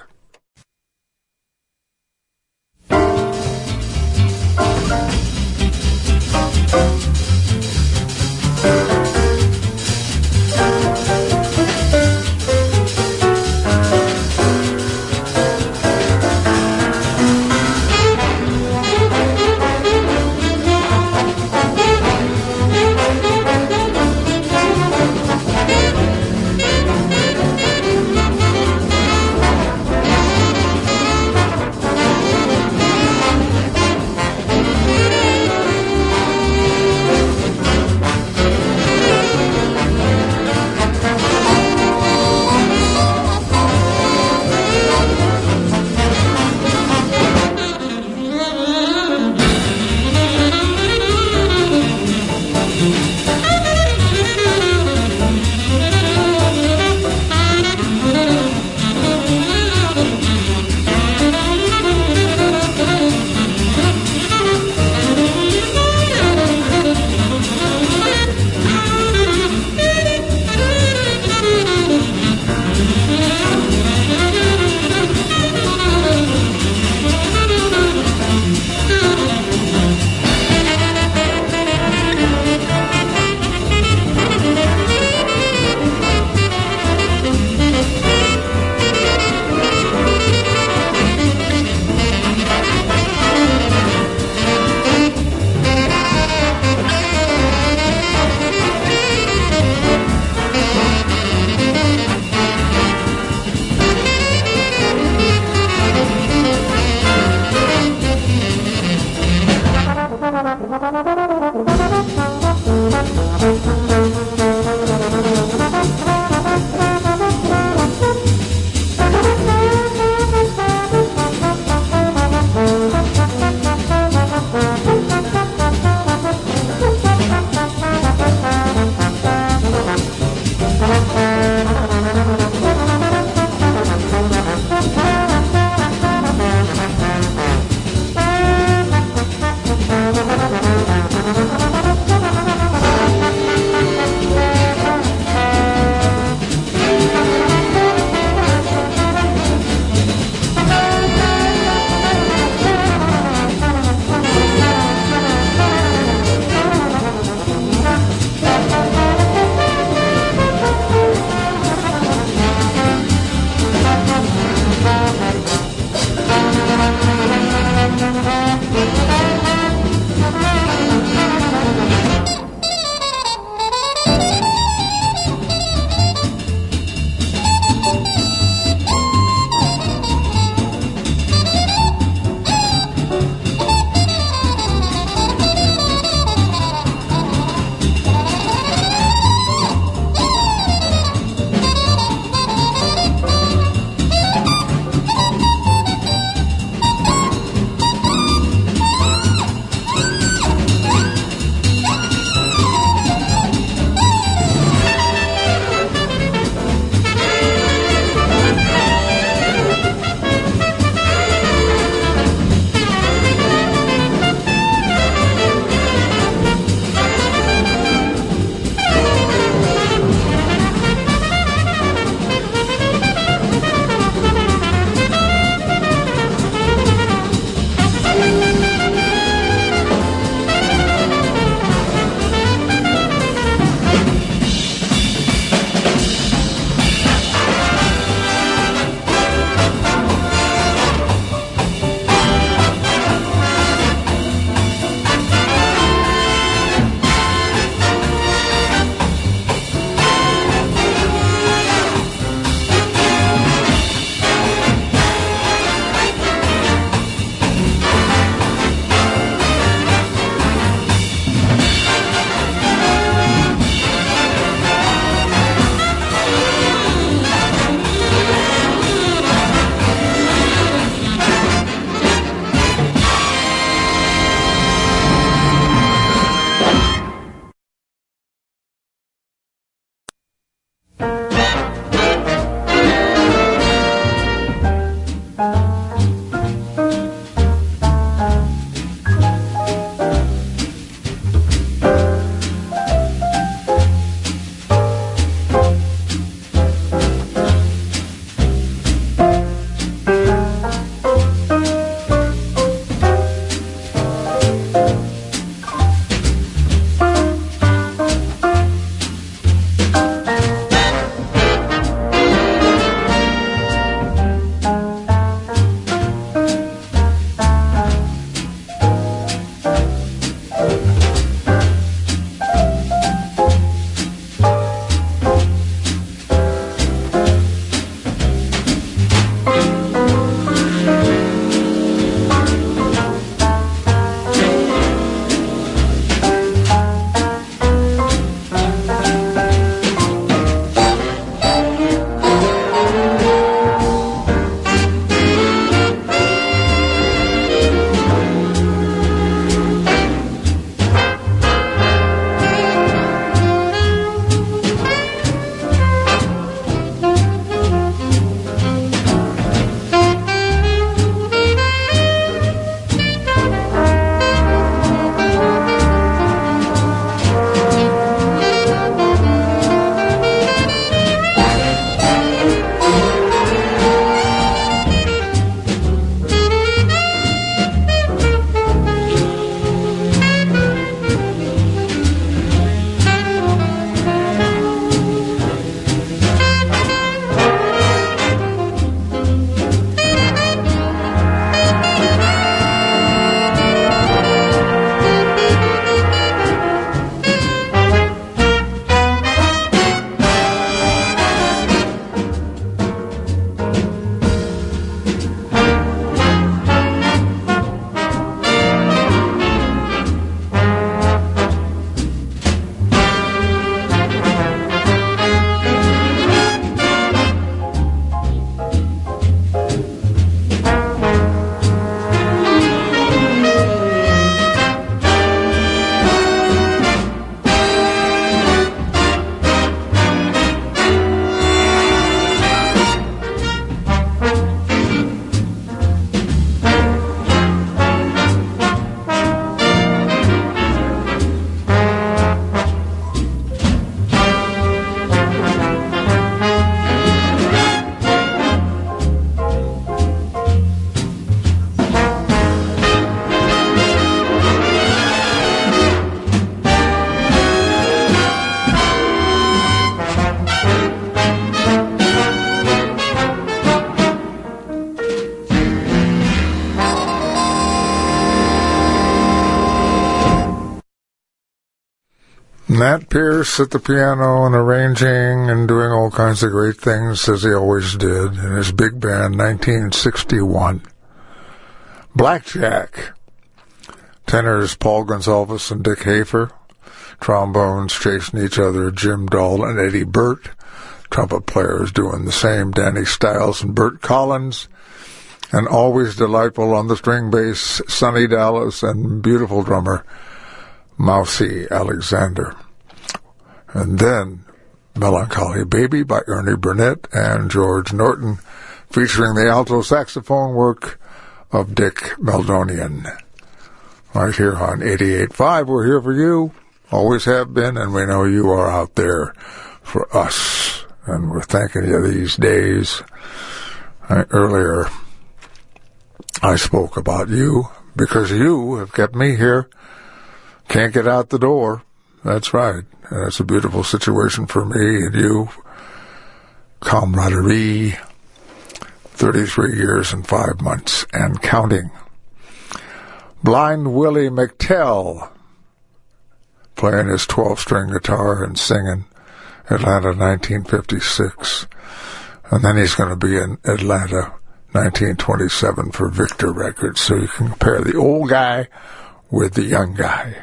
Nat Pierce at the piano and arranging and doing all kinds of great things, as he always did, in his big band, nineteen sixty-one. Blackjack. Tenors Paul Gonsalves and Dick Hafer. Trombones chasing each other, Jim Dahl and Eddie Burt. Trumpet players doing the same, Danny Stiles and Burt Collins. And always delightful on the string bass, Sonny Dallas, and beautiful drummer, Mousy Alexander. And then Melancholy Baby by Ernie Burnett and George Norton, featuring the alto saxophone work of Dick Meldonian. Right here on eighty-eight point five, we're here for you, always have been, and we know you are out there for us. And we're thanking you these days. I, earlier, I spoke about you because you have kept me here. Can't get out the door. That's right. And it's a beautiful situation for me and you. Camaraderie. thirty-three years and five months and counting. Blind Willie McTell, playing his twelve-string guitar and singing, Atlanta nineteen fifty-six. And then he's going to be in Atlanta nineteen twenty-seven for Victor Records, so you can compare the old guy with the young guy.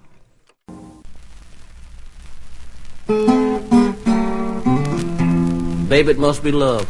Baby, it must be love.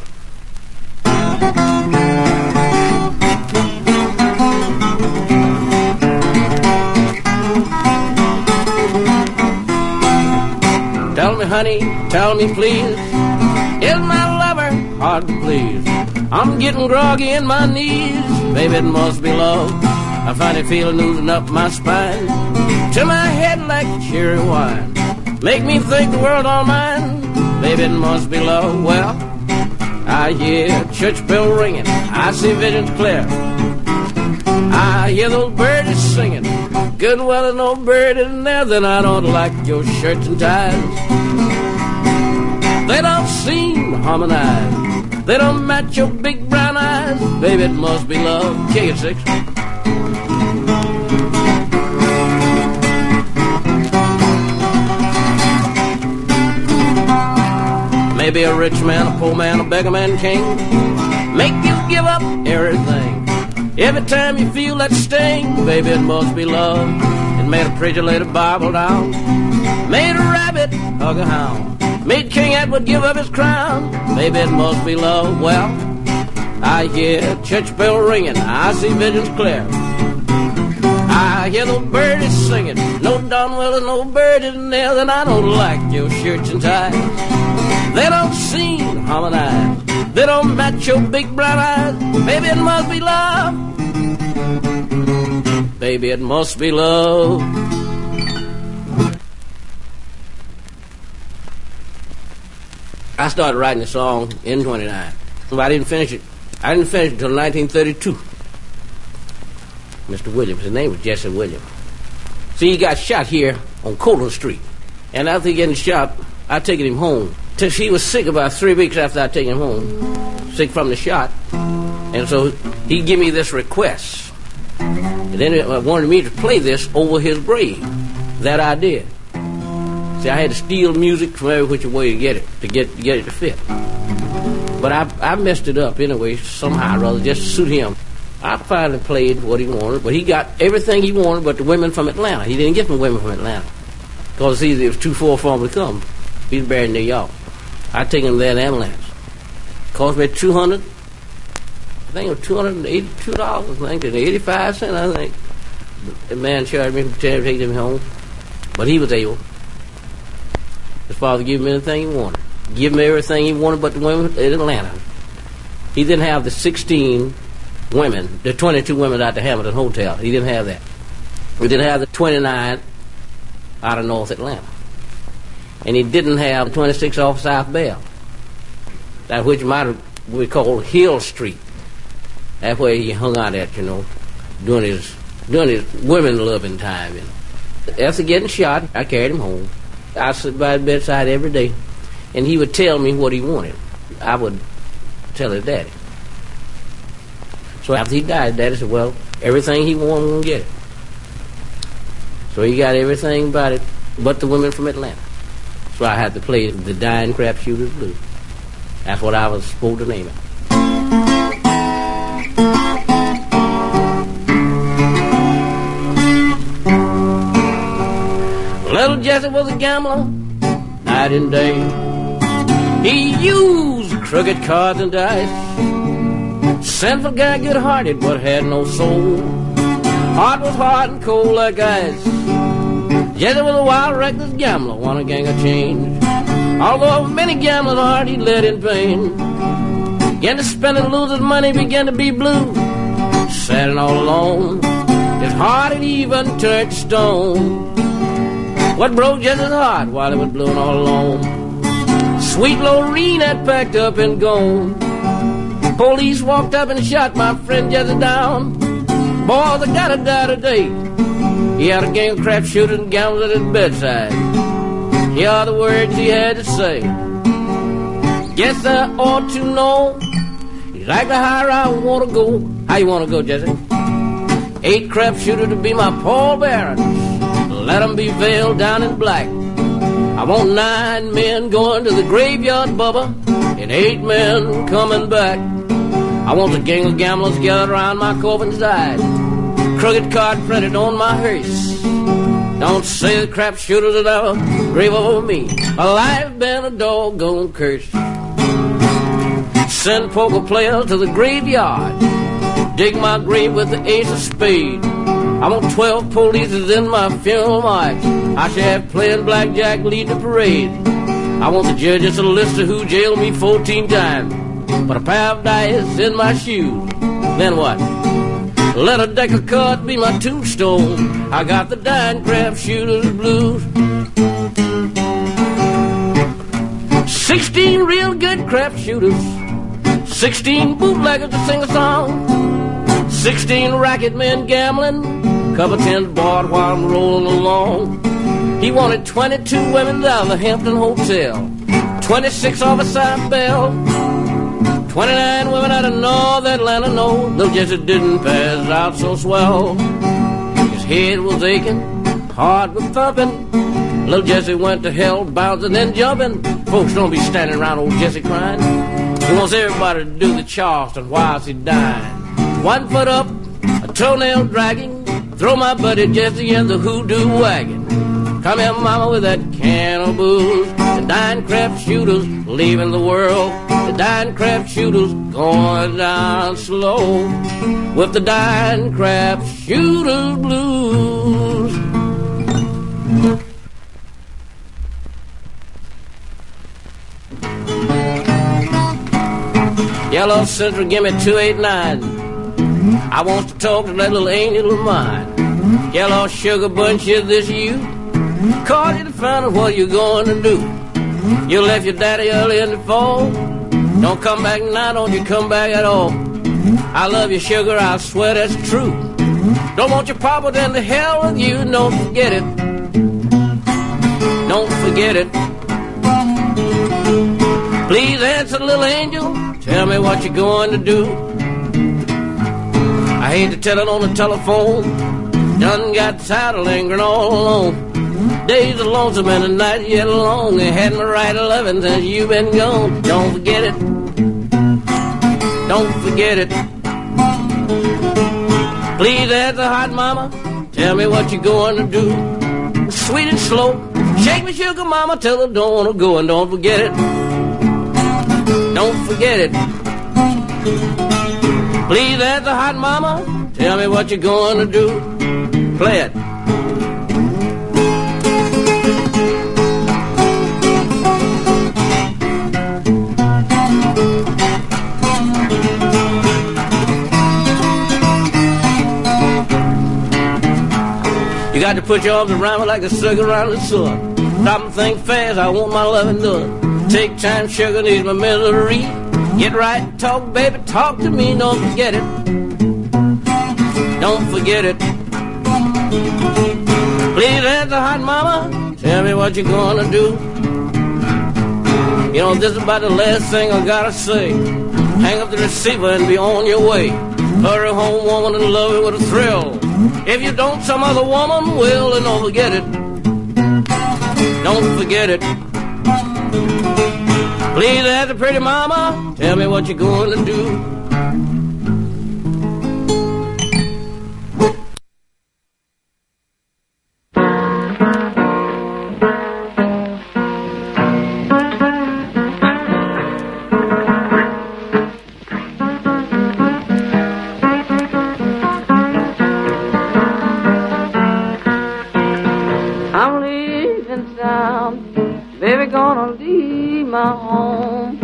Tell me, honey, tell me, please, is my lover hard to please? I'm getting groggy in my knees. Baby, it must be love. I find it feeling oozing up my spine to my head like cherry wine. Make me think the world all mine. Baby, it must be love. Well, I hear church bell ringing, I see visions clear, I hear those birds singing. Good, well, there's no bird in there. Then I don't like your shirts and ties. They don't seem to harmonize. They don't match your big brown eyes. Baby, it must be love. Kick it, six. Maybe a rich man, a poor man, a beggar man, king, make you give up everything. Every time you feel that sting, baby, it must be love. It made a preacher lay the Bible down, made a rabbit hug a hound, made King Edward give up his crown. Baby, it must be love. Well, I hear church bell ringing, I see visions clear, I hear those birdies singing. No darn well there's no bird in there. Then I don't like your shirts and ties. They don't seem to harmonize. They don't match your big brown eyes. Baby, it must be love. Baby, it must be love. I started writing the song in twenty-nine. But I didn't finish it. I didn't finish it until nineteen thirty-two. Mister Williams, his name was Jesse Williams. See, he got shot here on Colton Street. And after getting shot, I taken him home. Till he was sick about three weeks after I taken him home. Sick from the shot. And so he gave me this request. And then he wanted me to play this over his grave. That I did. See, I had to steal music from every which way to get it, to get, to get it to fit. But I, I messed it up anyway, somehow or other, just to suit him. I finally played what he wanted, but he got everything he wanted but the women from Atlanta. He didn't get the women from Atlanta. Because it was too far for him to come. He's buried in New York. I take him there in ambulance. Cost me two hundred. I think it was two hundred and eighty-two dollars. I think and eighty-five cents. I think the man charged me for taking him home, but he was able. His father gave him anything he wanted. Give him everything he wanted, but the women in Atlanta. He didn't have the sixteen women, the twenty-two women out the Hamilton Hotel. He didn't have that. He didn't have the twenty-nine out of North Atlanta. And he didn't have twenty-six off South Bell. That which might we call Hill Street. That's where he hung out at, you know, doing his doing his women loving time, you know. After getting shot, I carried him home. I sit by his bedside every day, and he would tell me what he wanted. I would tell his daddy. So after he died, Daddy said, well, everything he wanted, we're going to get it. So he got everything about it but the women from Atlanta. So I had to play the Dying Crap Shooters Blues. That's what I was supposed to name it. Little Jesse was a gambler, night and day. He used crooked cards and dice. Sinful guy, good-hearted, but had no soul. Heart was hard and cold like ice. Jesse was a wild, reckless gambler, won a gang of change. Although many gamblers' heart he led in pain. Began to spend and lose his money, began to be blue. Sad and all alone, his heart had even turned to stone. What broke Jesse's heart while he was blue and all alone? Sweet Lorene had packed up and gone. Police walked up and shot my friend Jesse down. Boy, they gotta die today. He had a gang of crap shooters and gamblers at his bedside. Here are the words he had to say. Guess I ought to know exactly how I want to go. How you want to go, Jesse? Eight crap shooters to be my pallbearers. Let them be veiled down in black. I want nine men going to the graveyard, Bubba, and eight men coming back. I want a gang of gamblers gathered around my coffin side. Crooked card printed on my hearse. Don't say the crap shooters will ever grave over me. My life been a doggone curse. Send poker players to the graveyard. Dig my grave with the ace of spades. I want twelve polices in my funeral march. I should have playing blackjack lead the parade. I want the judges to list who jailed me fourteen times. But a pair of dice in my shoes. Then what? Let a deck of cards be my tombstone. I got the Dying Crap Shooters Blues. Sixteen real good crap shooters. Sixteen bootleggers to sing a song. Sixteen racket men gambling. Couple tens bought while I'm rolling along. He wanted twenty-two women down the Hampton Hotel. Twenty-six off a side bell. Twenty-nine women out of North Atlanta. No, little Jesse didn't pass out so swell. His head was aching, heart was thumping. Little Jesse went to hell, bouncing and jumping. Folks don't be standing around old Jesse crying. He wants everybody to do the Charleston whilst he dying. One foot up, a toenail dragging. Throw my buddy Jesse in the hoodoo wagon. Come here, mama, with that can of booze. The Dying Crap Shooters leaving the world. The Dying Crap Shooters going down slow. With the Dying Crap Shooters Blues. Yellow Central, give me two eight nine. I want to talk to that little angel of mine. Yellow sugar bunch, is this you? Called you to find out what you're going to do. You left your daddy early in the fall. Don't come back now, don't you come back at all. I love you, sugar, I swear that's true. Don't want your papa, then to hell with you. Don't forget it. Don't forget it. Please answer, little angel. Tell me what you're going to do. I hate to tell it on the telephone. Done got tired of lingering all alone. Days are lonesome and the night yet long. They had me right eleven since you've been gone. Don't forget it. Don't forget it. Please answer, hot mama. Tell me what you're going to do. Sweet and slow. Shake me, sugar mama. Tell her don't want to go and don't forget it. Don't forget it. Please answer, hot mama. Tell me what you're going to do. Play it. You got to put your arms around me like a sugar around the sun. Stop and think fast, I want my loving done. Take time, sugar, needs my misery. Get right and talk, baby, talk to me, don't forget it. Don't forget it. Please answer, hot mama, tell me what you're gonna do. You know, this is about the last thing I gotta say. Hang up the receiver and be on your way. Hurry home, woman, and love it with a thrill. If you don't, some other woman will, and don't forget it. don't forget it. Please ask the pretty mama, tell me what you're going to do. I'm leaving town, baby, gonna leave my home.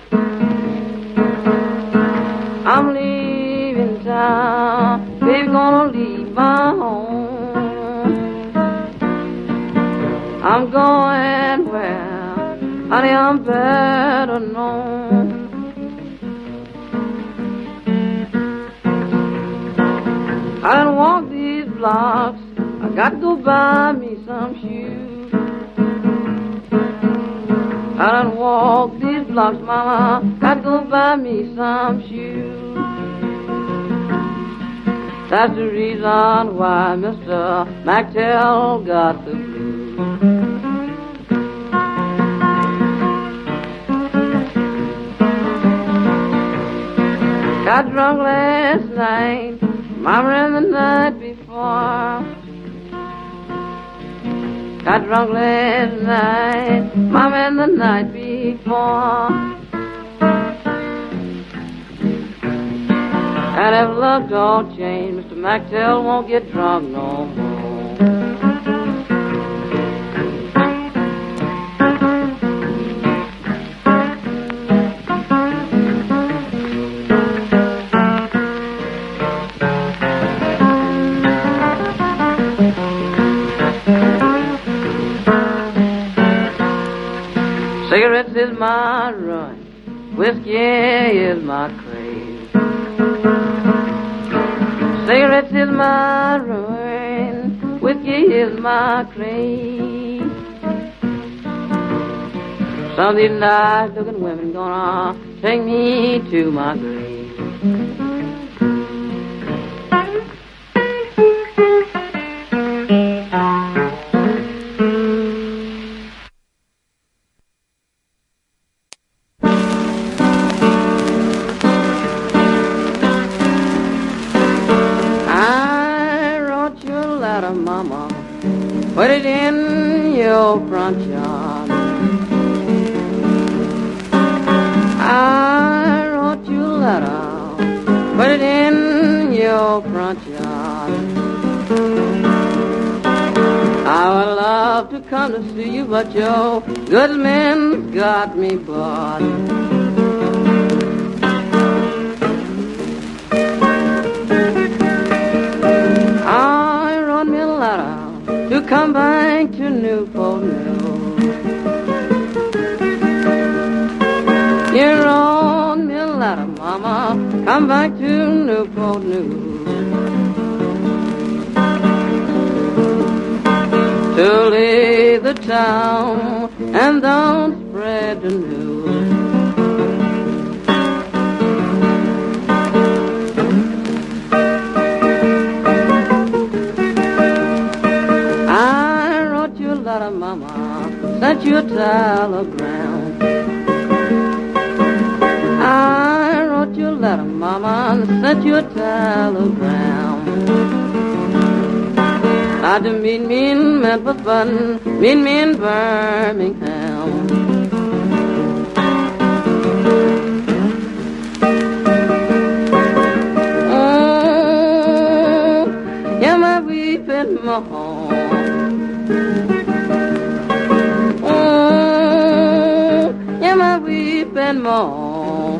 I'm leaving town, baby, gonna leave my home. I'm going where, honey, I'm better known. I done walked these blocks, I got to go buy me some shoes. I done walked these blocks, mama, got to go buy me some shoes. That's the reason why Mister McTell got the blues. Got drunk last night, mama ran the night before. Got drunk last night, mama and the night before. And if luck don't change, Mister McTell won't get drunk no more. Cigarettes is my ruin, whiskey is my craze. Cigarettes is my ruin, whiskey is my craze. Some of these nice-looking women gonna take me to my grave. Mama, put it in your front yard. I wrote you a letter, put it in your front yard. I would love to come to see you, but your good man's got me barred. To come back to Newport News. You're on me a letter, mama, come back to Newport News. To leave the town and don't spread the news. Mama, sent you a telegram. I wrote you a letter, mama, and sent you a telegram. I to meet me in Memphis, Button, meet me in Birmingham. Oh, yeah, my weeping mama. My weeping more.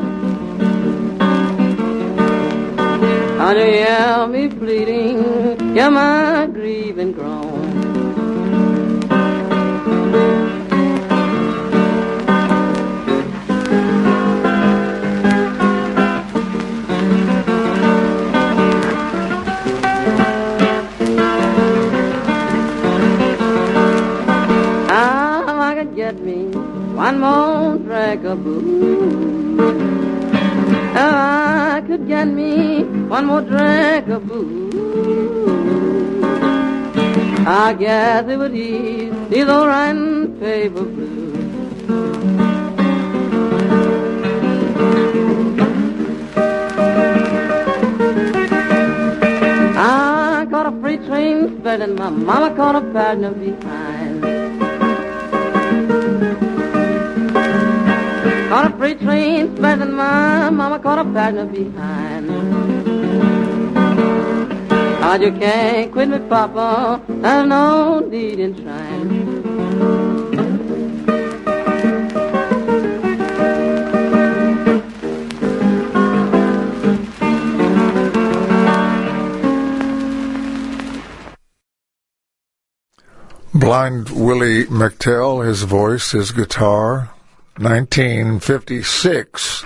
How do you hear me pleading? Yeah, my grieving groan. Ah, I could get me one more drink of booze. Oh, I could get me one more drink of booze. I guess it would ease these old writing paper blues. I caught a freight train spelling, my mama caught a partner behind. Caught a freight train spelling, my mama caught a partner behind. Oh, you can't quit me, Papa, there's no need in trying. Blind Willie McTell, his voice, his guitar, nineteen fifty-six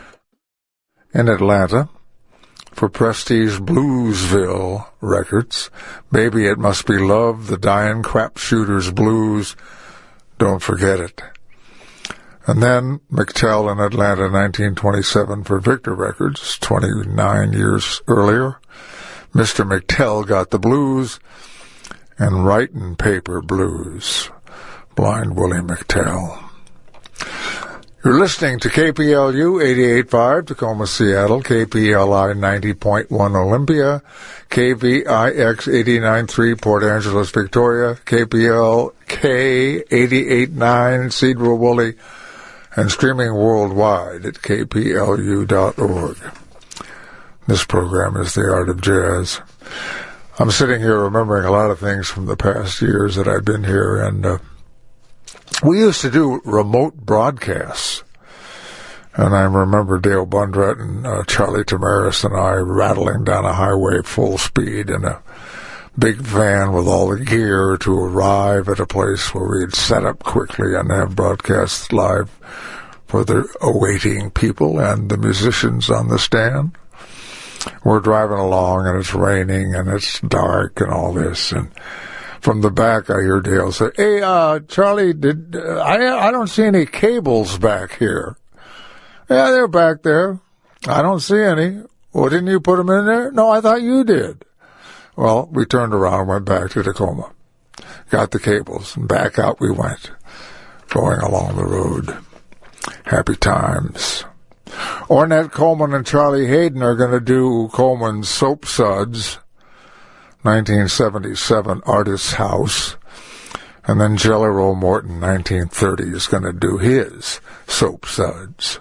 in Atlanta for Prestige Bluesville Records. Baby, It Must Be Love, the Dying Crapshooters Blues, don't forget it. And then McTell in Atlanta, nineteen twenty-seven for Victor Records, twenty-nine years earlier. Mister McTell Got the Blues, and Writin' Paper Blues, Blind Willie McTell. You're listening to K P L U eighty-eight point five, Tacoma, Seattle, K P L I ninety point one Olympia, K V I X eighty-nine point three Port Angeles, Victoria, K P L K eighty-eight point nine Cedro Woolley, and streaming worldwide at K P L U dot org. This program is The Art of Jazz. I'm sitting here remembering a lot of things from the past years that I've been here, and uh, we used to do remote broadcasts. And I remember Dale Bundrett and uh, Charlie Tamaris and I rattling down a highway full speed in a big van with all the gear to arrive at a place where we'd set up quickly and have broadcasts live for the awaiting people and the musicians on the stand. We're driving along, and it's raining, and it's dark, and all this. And from the back, I hear Dale say, "Hey, uh, Charlie, did uh, I? I don't see any cables back here." "Yeah, they're back there. I don't see any." "Well, didn't you put them in there?" "No, I thought you did." Well, we turned around, went back to Tacoma, got the cables, and back out we went, going along the road. Happy times. Ornette Coleman and Charlie Hayden are going to do Coleman's Soap Suds, nineteen seventy-seven Artist's House. And then Jelly Roll Morton, nineteen thirty, is going to do his Soap Suds.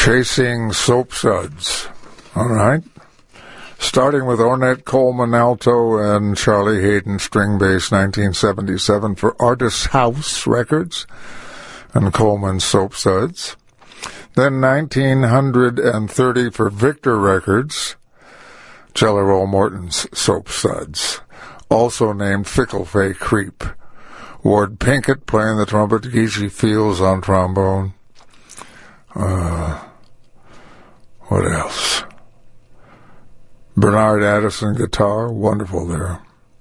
Chasing Soapsuds. All right. Starting with Ornette Coleman alto and Charlie Hayden string bass, nineteen seventy-seven for Artist House Records and Coleman Soapsuds. Then nineteen thirty for Victor Records, Jelly Roll Morton's Soapsuds, also named Fickle Fay Creep. Ward Pinkett playing the trumpet, Geechee Fields on trombone. Uh, what else? Bernard Addison guitar, wonderful there.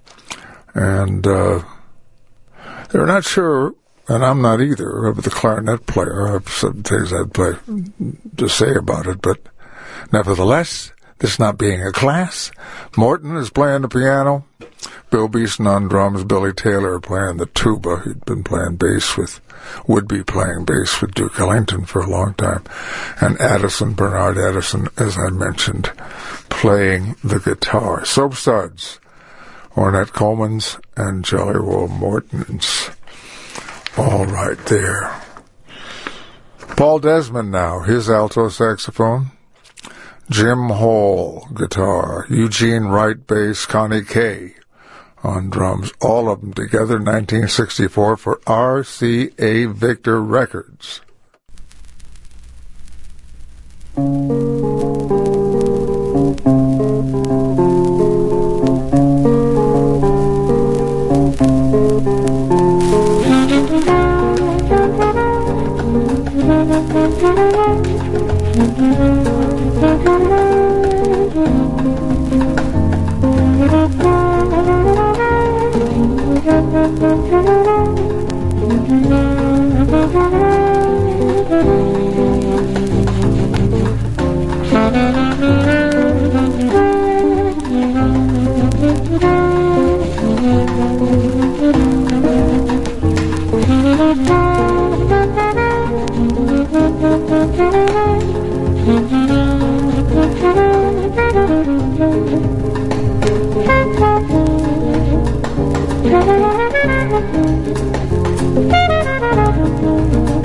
And uh, they're not sure, and I'm not either, of the clarinet player. I have some things I'd play to say about it, but nevertheless, this not being a class, Morton is playing the piano, Bill Beeson on drums, Billy Taylor playing the tuba. He'd been playing bass with, would be playing bass with Duke Ellington for a long time, and Addison, Bernard Addison, as I mentioned, playing the guitar. Soapsuds, Ornette Coleman's and Jelly Roll Morton's. All right there. Paul Desmond now, his alto saxophone. Jim Hall, guitar. Eugene Wright, bass. Connie Kay on drums. All of them together, nineteen sixty-four for R C A Victor Records. Thank you.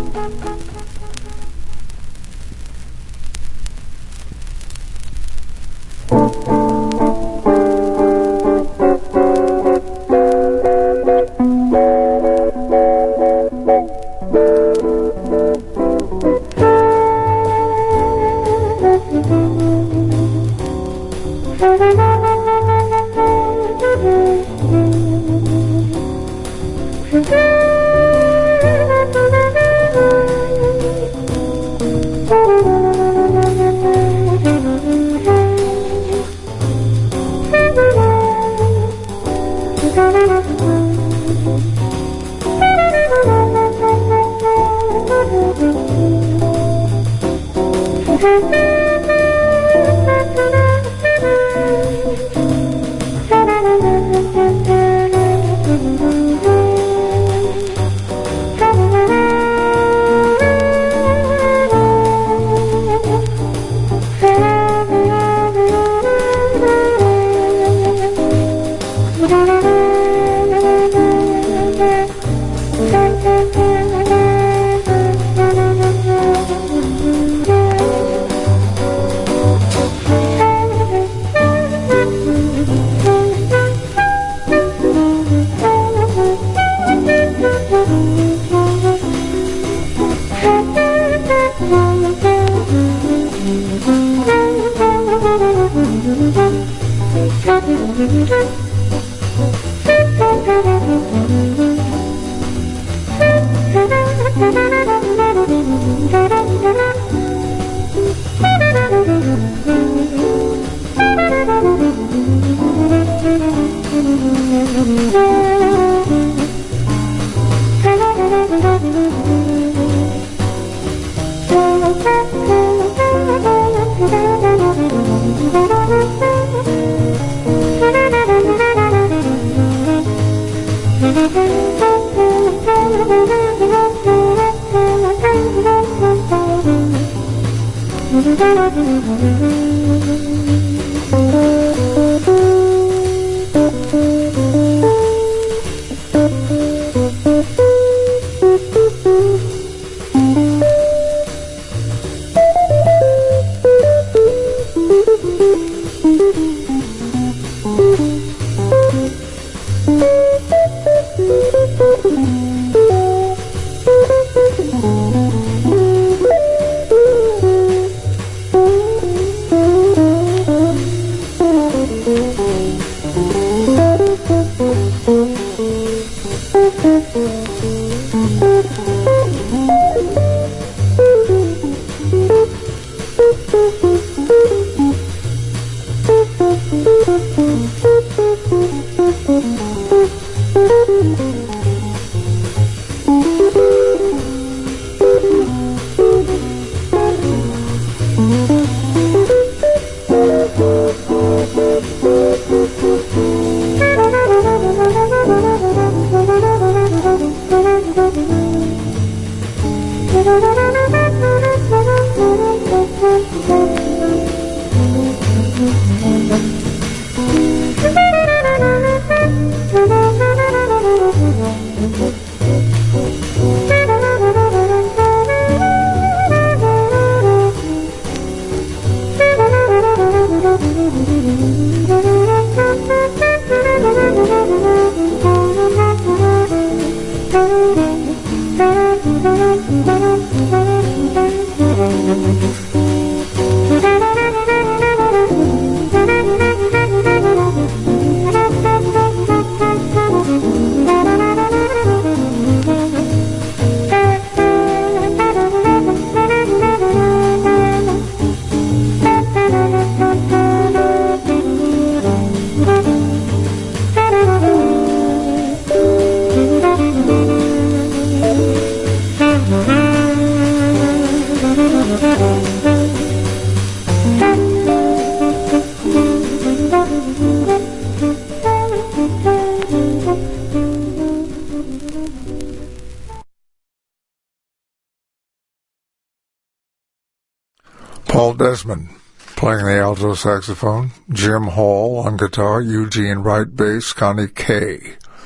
Paul Desmond playing the alto saxophone, Jim Hall on guitar, Eugene Wright bass, Connie Kay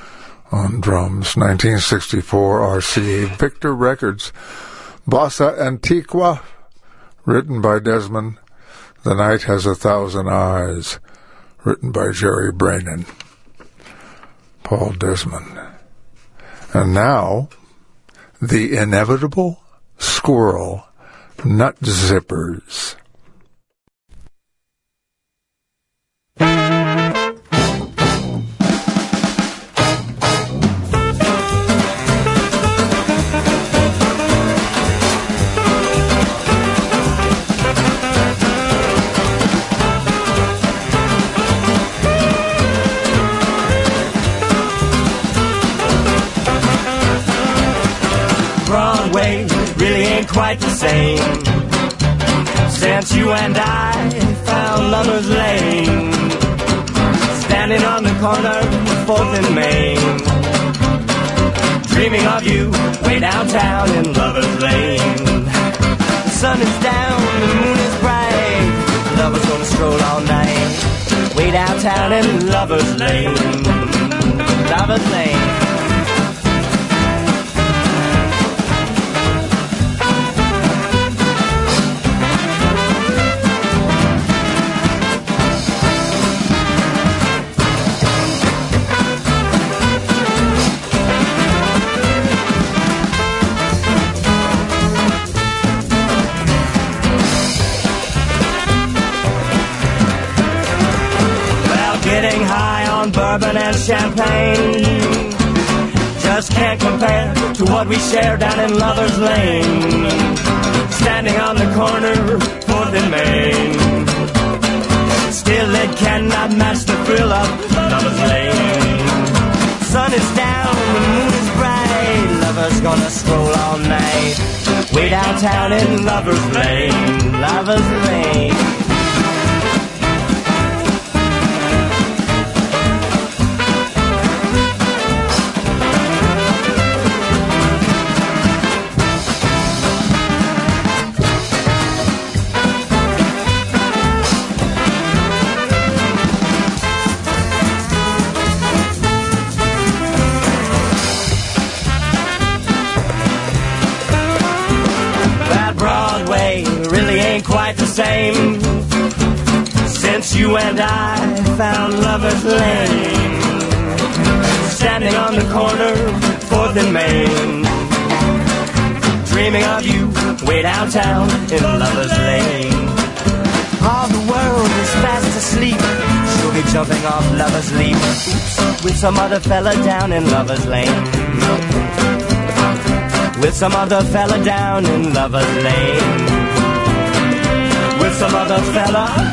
on drums. nineteen sixty-four, R C A Victor Records. Bossa Antiqua, written by Desmond. The Night Has a Thousand Eyes, written by Jerry Brannon. Paul Desmond. And now, The Inevitable Squirrel, Nut Zippers. Broadway really ain't quite the same since you and I found Lover's Lane. Standing on the corner, fourth and Main, dreaming of you way downtown in Lover's Lane. The sun is down, the moon is bright, lovers gonna stroll all night way downtown in Lover's Lane. Lover's Lane. Getting high on bourbon and champagne just can't compare to what we share down in Lover's Lane. Standing on the corner, fourth and Main, still it cannot match the thrill of Lover's Lane. Sun is down, the moon is bright, lovers gonna stroll all night way downtown in Lover's Lane. Lover's Lane. Quite the same since you and I found Lover's Lane. Standing on the corner, fourth and Main, dreaming of you way downtown in Lover's Lane. All the world is fast asleep, she'll be jumping off Lover's Leap. Oops, with some other fella down in Lover's Lane. With some other fella down in Lover's Lane. With some other fella.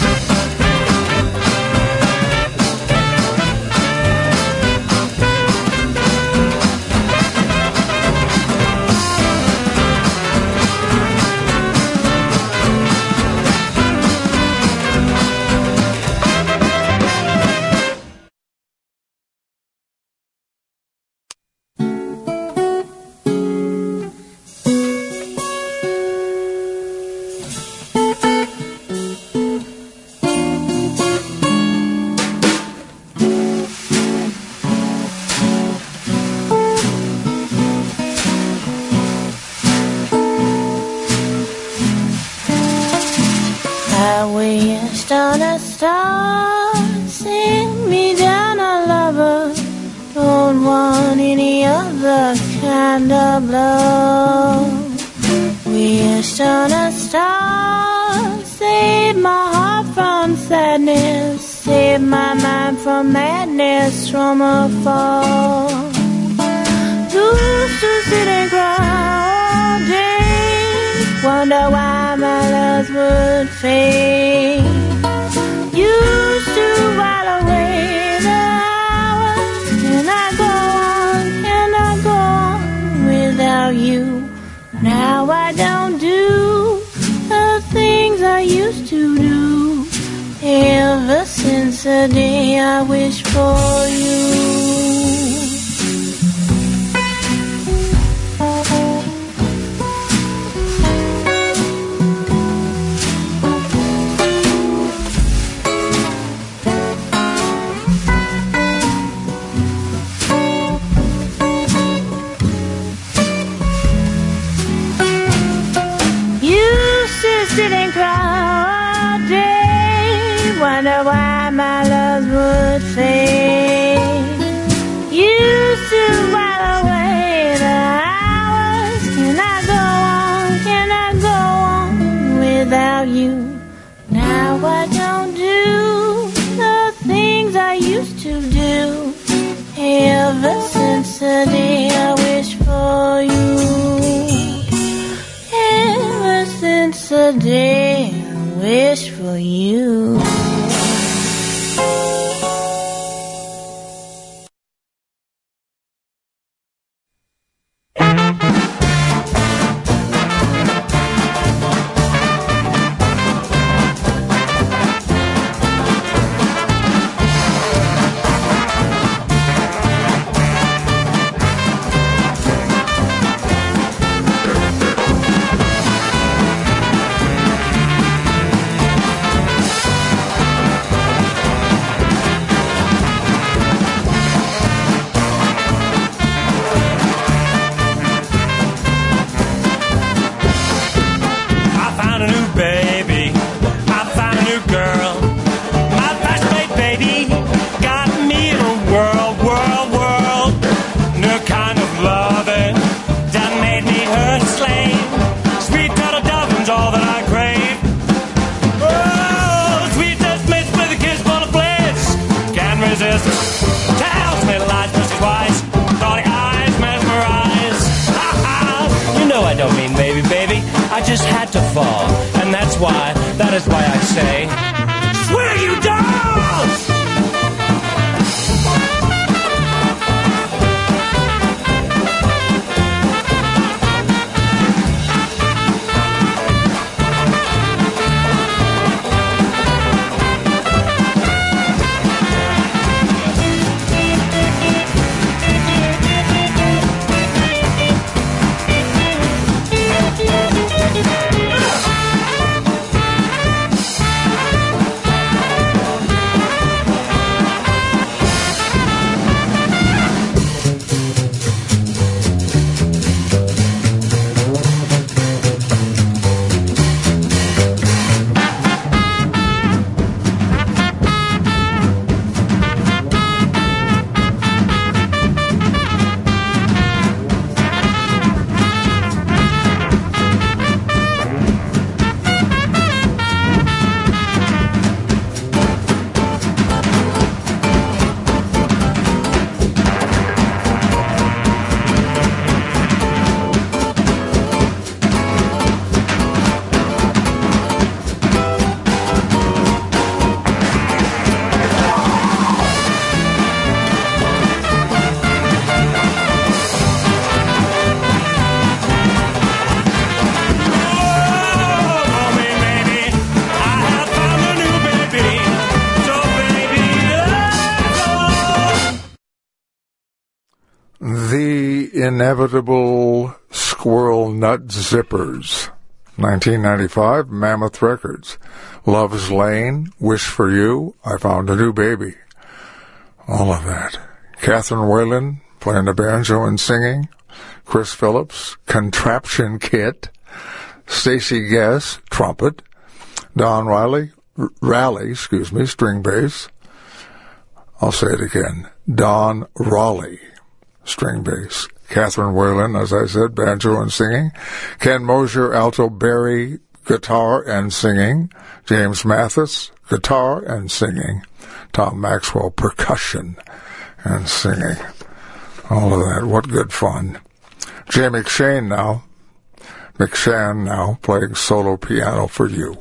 On a star, sing me down a lover. Don't want any other kind of love. Wish on a star, save my heart from sadness, save my mind from madness from afar. Used to sit and cry all day, wonder why my loves would fade. Used to while away the hours. Can I go on? Can I go on without you? Now I don't do the things I used to do. Ever since the day I wished for you. sit and cry all day, wonder why my love would fade. Used to while away the hours. Can I go on, can I go on without you? Now I don't do the things I used to do. Ever since the day I wish for you. Ever since the day I wish for you. Inevitable Squirrel Nut Zippers, nineteen ninety-five, Mammoth Records. Love's Lane, Wish for You, I Found a New Baby. All of that. Catherine Whalen playing the banjo and singing. Chris Phillips, Contraption Kit. Stacey Guess, trumpet. Don Riley, R- Raleigh, excuse me, string bass. I'll say it again. Don Raleigh, string bass. Catherine Whalen, as I said, banjo and singing. Ken Mosier, alto, Barry, guitar and singing. James Mathis, guitar and singing. Tom Maxwell, percussion and singing. All of that. What good fun. Jay McShane now. McShann now playing solo piano for you.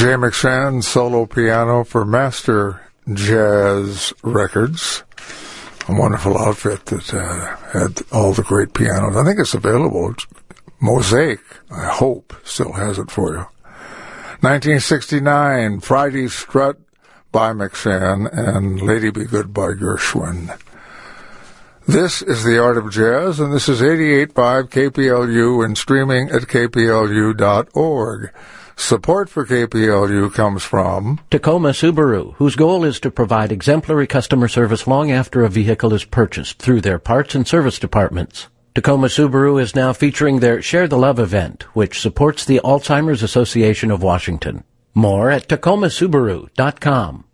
Jay McShann, solo piano for Master Jazz Records. A wonderful outfit that uh, had all the great pianos. I think it's available. Mosaic, I hope, still has it for you. nineteen sixty-nine, Friday Strut by McShann and Lady Be Good by Gershwin. This is The Art of Jazz, and this is eighty-eight point five K P L U and streaming at K P L U dot org. Support for K P L U comes from Tacoma Subaru, whose goal is to provide exemplary customer service long after a vehicle is purchased through their parts and service departments. Tacoma Subaru is now featuring their Share the Love event, which supports the Alzheimer's Association of Washington. More at Tacoma Subaru dot com.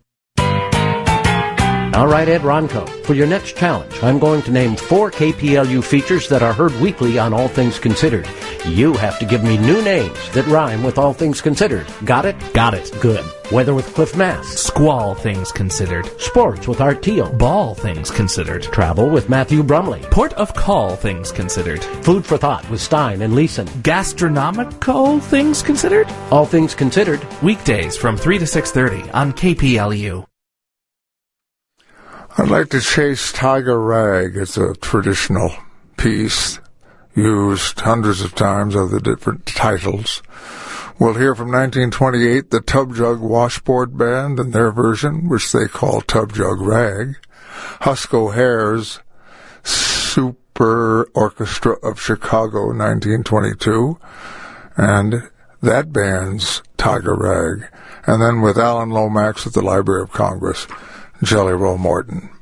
All right, Ed Ronco, for your next challenge, I'm going to name four K P L U features that are heard weekly on All Things Considered. You have to give me new names that rhyme with All Things Considered. Got it? Got it. Good. Weather with Cliff Mass. Squall Things Considered. Sports with Art Teal. Ball Things Considered. Travel with Matthew Brumley. Port of Call Things Considered. Food for Thought with Stein and Leeson. Gastronomical Things Considered. All Things Considered. Weekdays from three to six thirty on K P L U. I'd like to chase Tiger Rag. It's a traditional piece used hundreds of times of the different titles. We'll hear from nineteen twenty-eight, the Tub Jug Washboard Band and their version, which they call Tub Jug Rag. Husk O'Hare's Super Orchestra of Chicago, nineteen twenty-two, and that band's Tiger Rag. And then with Alan Lomax at the Library of Congress, Jelly Roll Morton.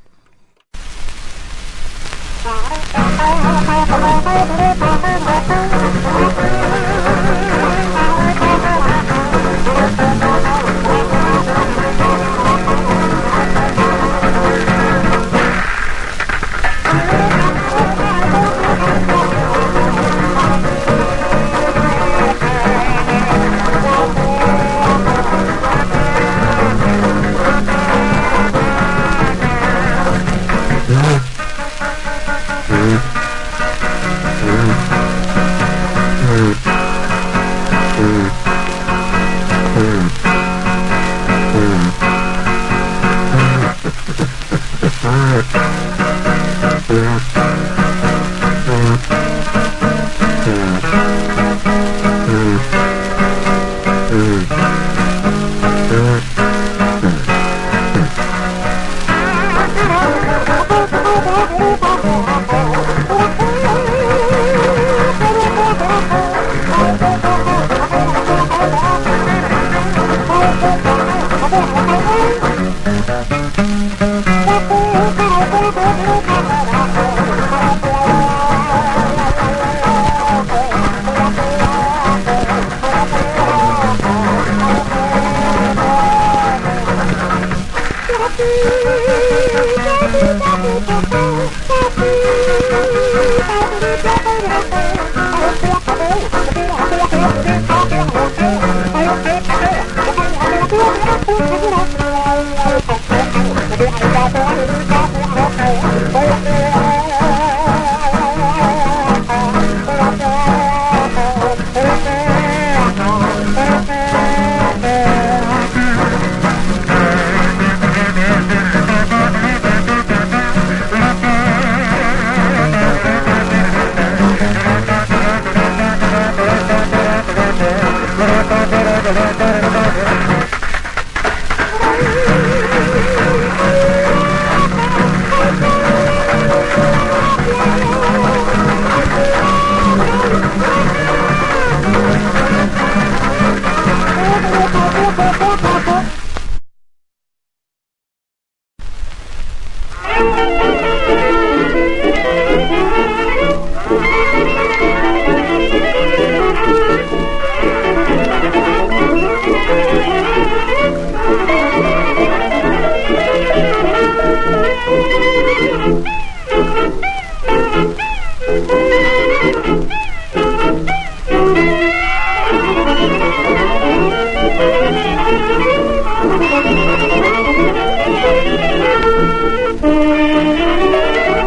Thank you.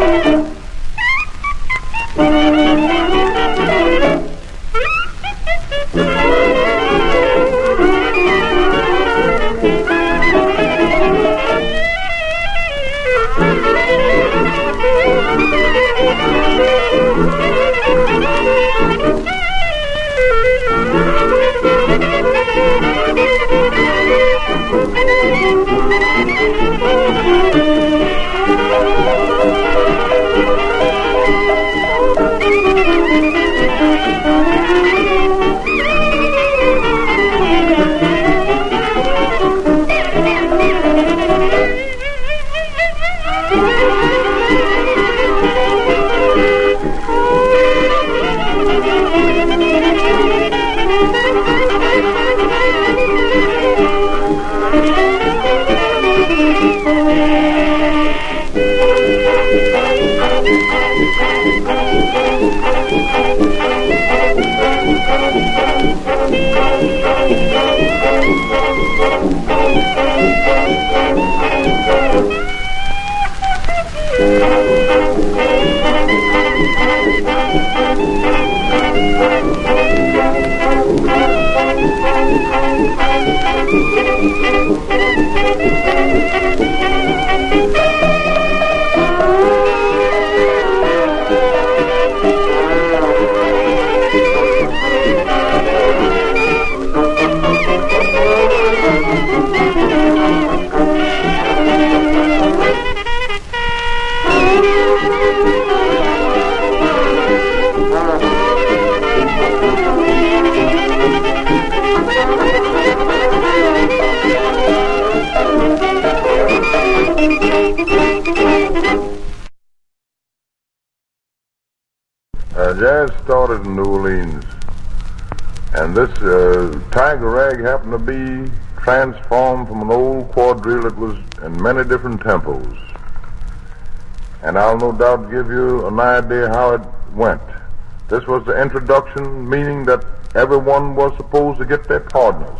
Uh, jazz started in New Orleans, and this uh, Tiger Rag happened to be transformed from an old quadrille that was in many different tempos. And I'll no doubt give you an idea how it went. This was the introduction, meaning that everyone was supposed to get their partners.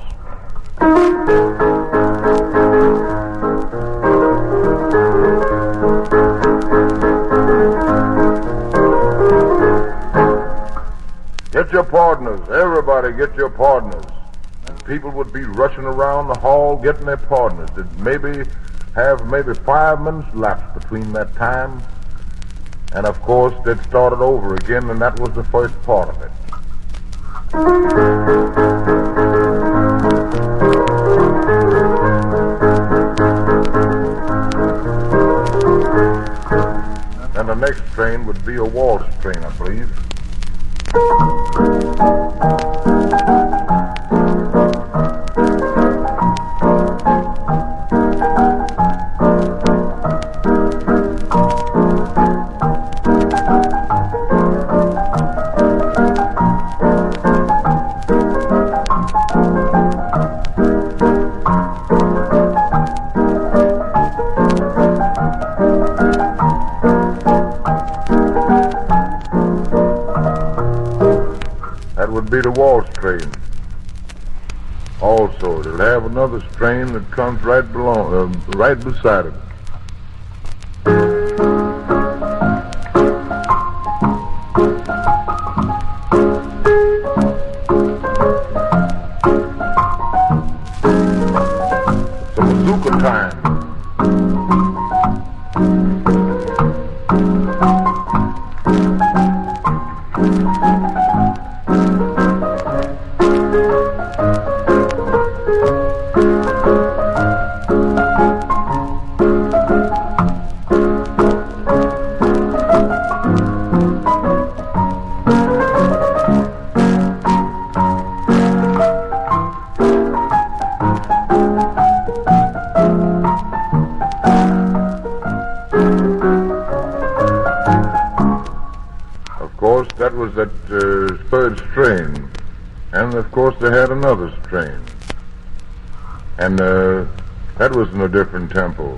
Get your partners. Everybody get your partners. And people would be rushing around the hall getting their partners. They'd maybe have maybe five minutes lapsed between that time. And of course, they'd start it over again, and that was the first part of it. And the next train would be a waltz train, I believe. Be the waltz train. Also, it'll have another train that comes right below, uh, right beside it. It's a mazurka time. That was that uh, third strain, and of course they had another strain, and uh, that was in a different tempo.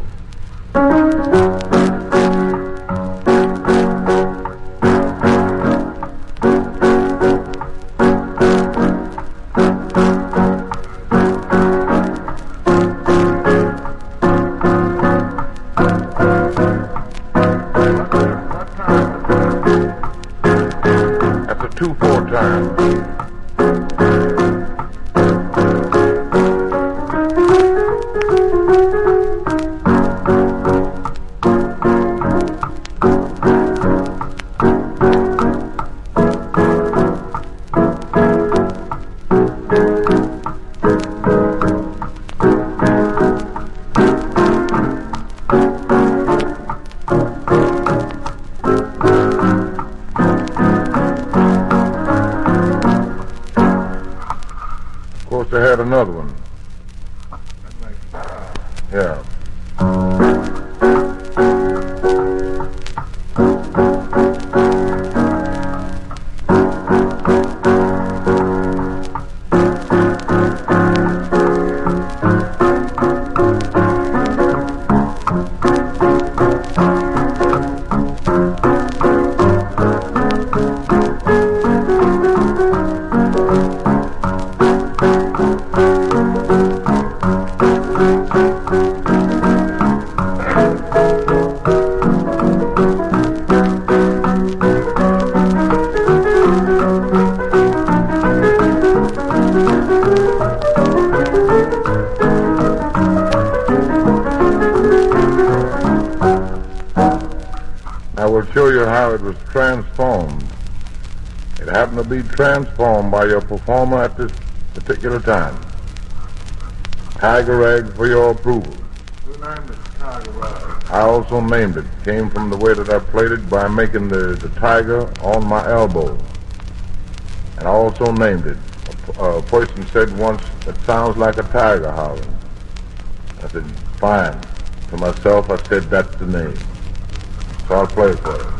Two four times. show you how it was transformed. It happened to be transformed by your performer at this particular time. Tiger Rag for your approval. Who named it Tiger Rag? I also named it. Came from the way that I played it by making the, the tiger on my elbow. And I also named it. A, a person said once, "It sounds like a tiger howling." I said, "Fine." To myself, I said, "That's the name." So I'll play it for you.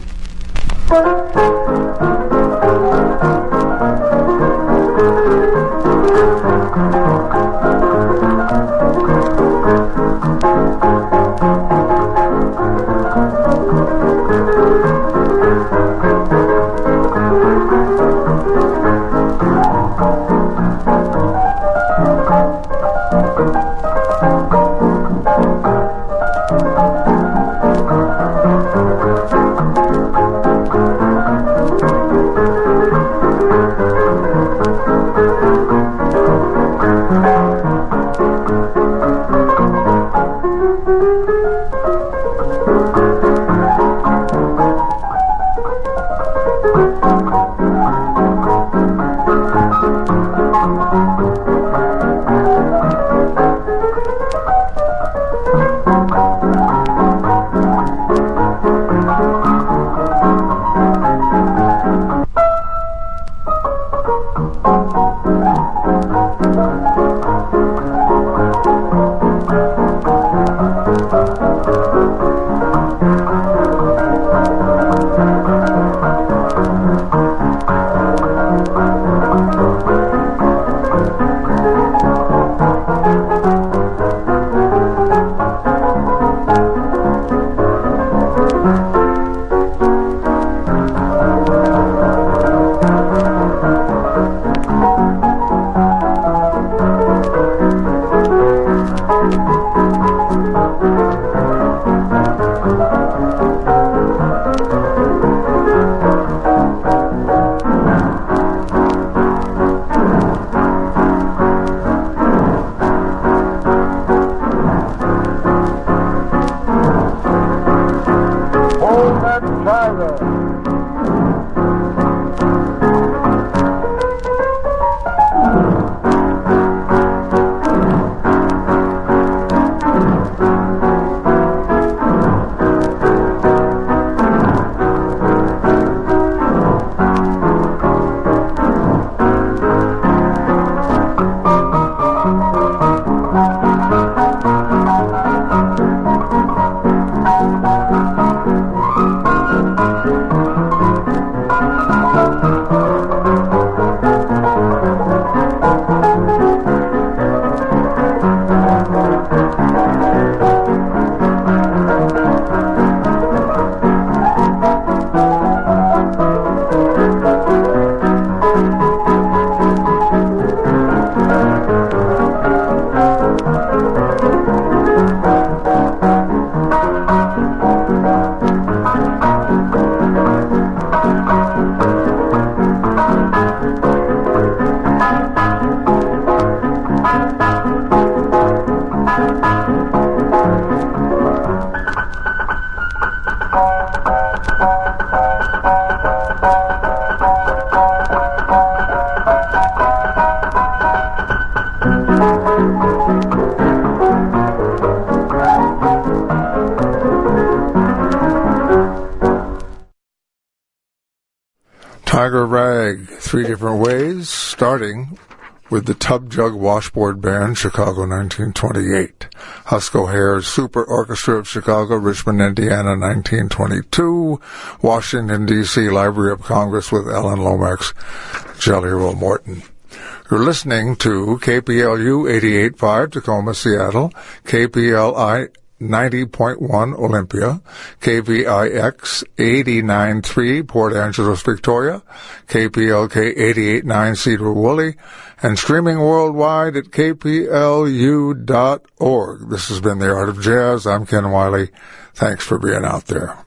Tiger Rag, three different ways, starting with the Tub Jug Washboard Band, Chicago, nineteen twenty-eight. Husk O'Hare's Super Orchestra of Chicago, Richmond, Indiana, nineteen twenty-two. Washington, D C Library of Congress with Alan Lomax, Jelly Roll Morton. You're listening to K P L U eighty-eight point five, Tacoma, Seattle, K P L I ninety point one Olympia, K V I X eighty-nine point three Port Angeles, Victoria, K P L K eighty-eight point nine Cedar Woolley, and streaming worldwide at K P L U dot org. This has been The Art of Jazz. I'm Ken Wiley. Thanks for being out there.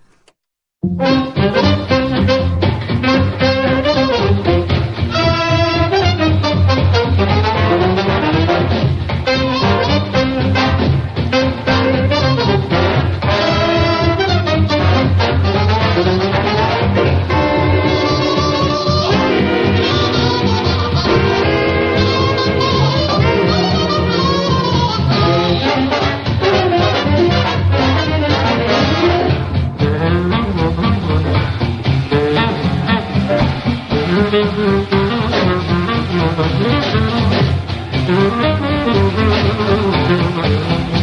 Thank you.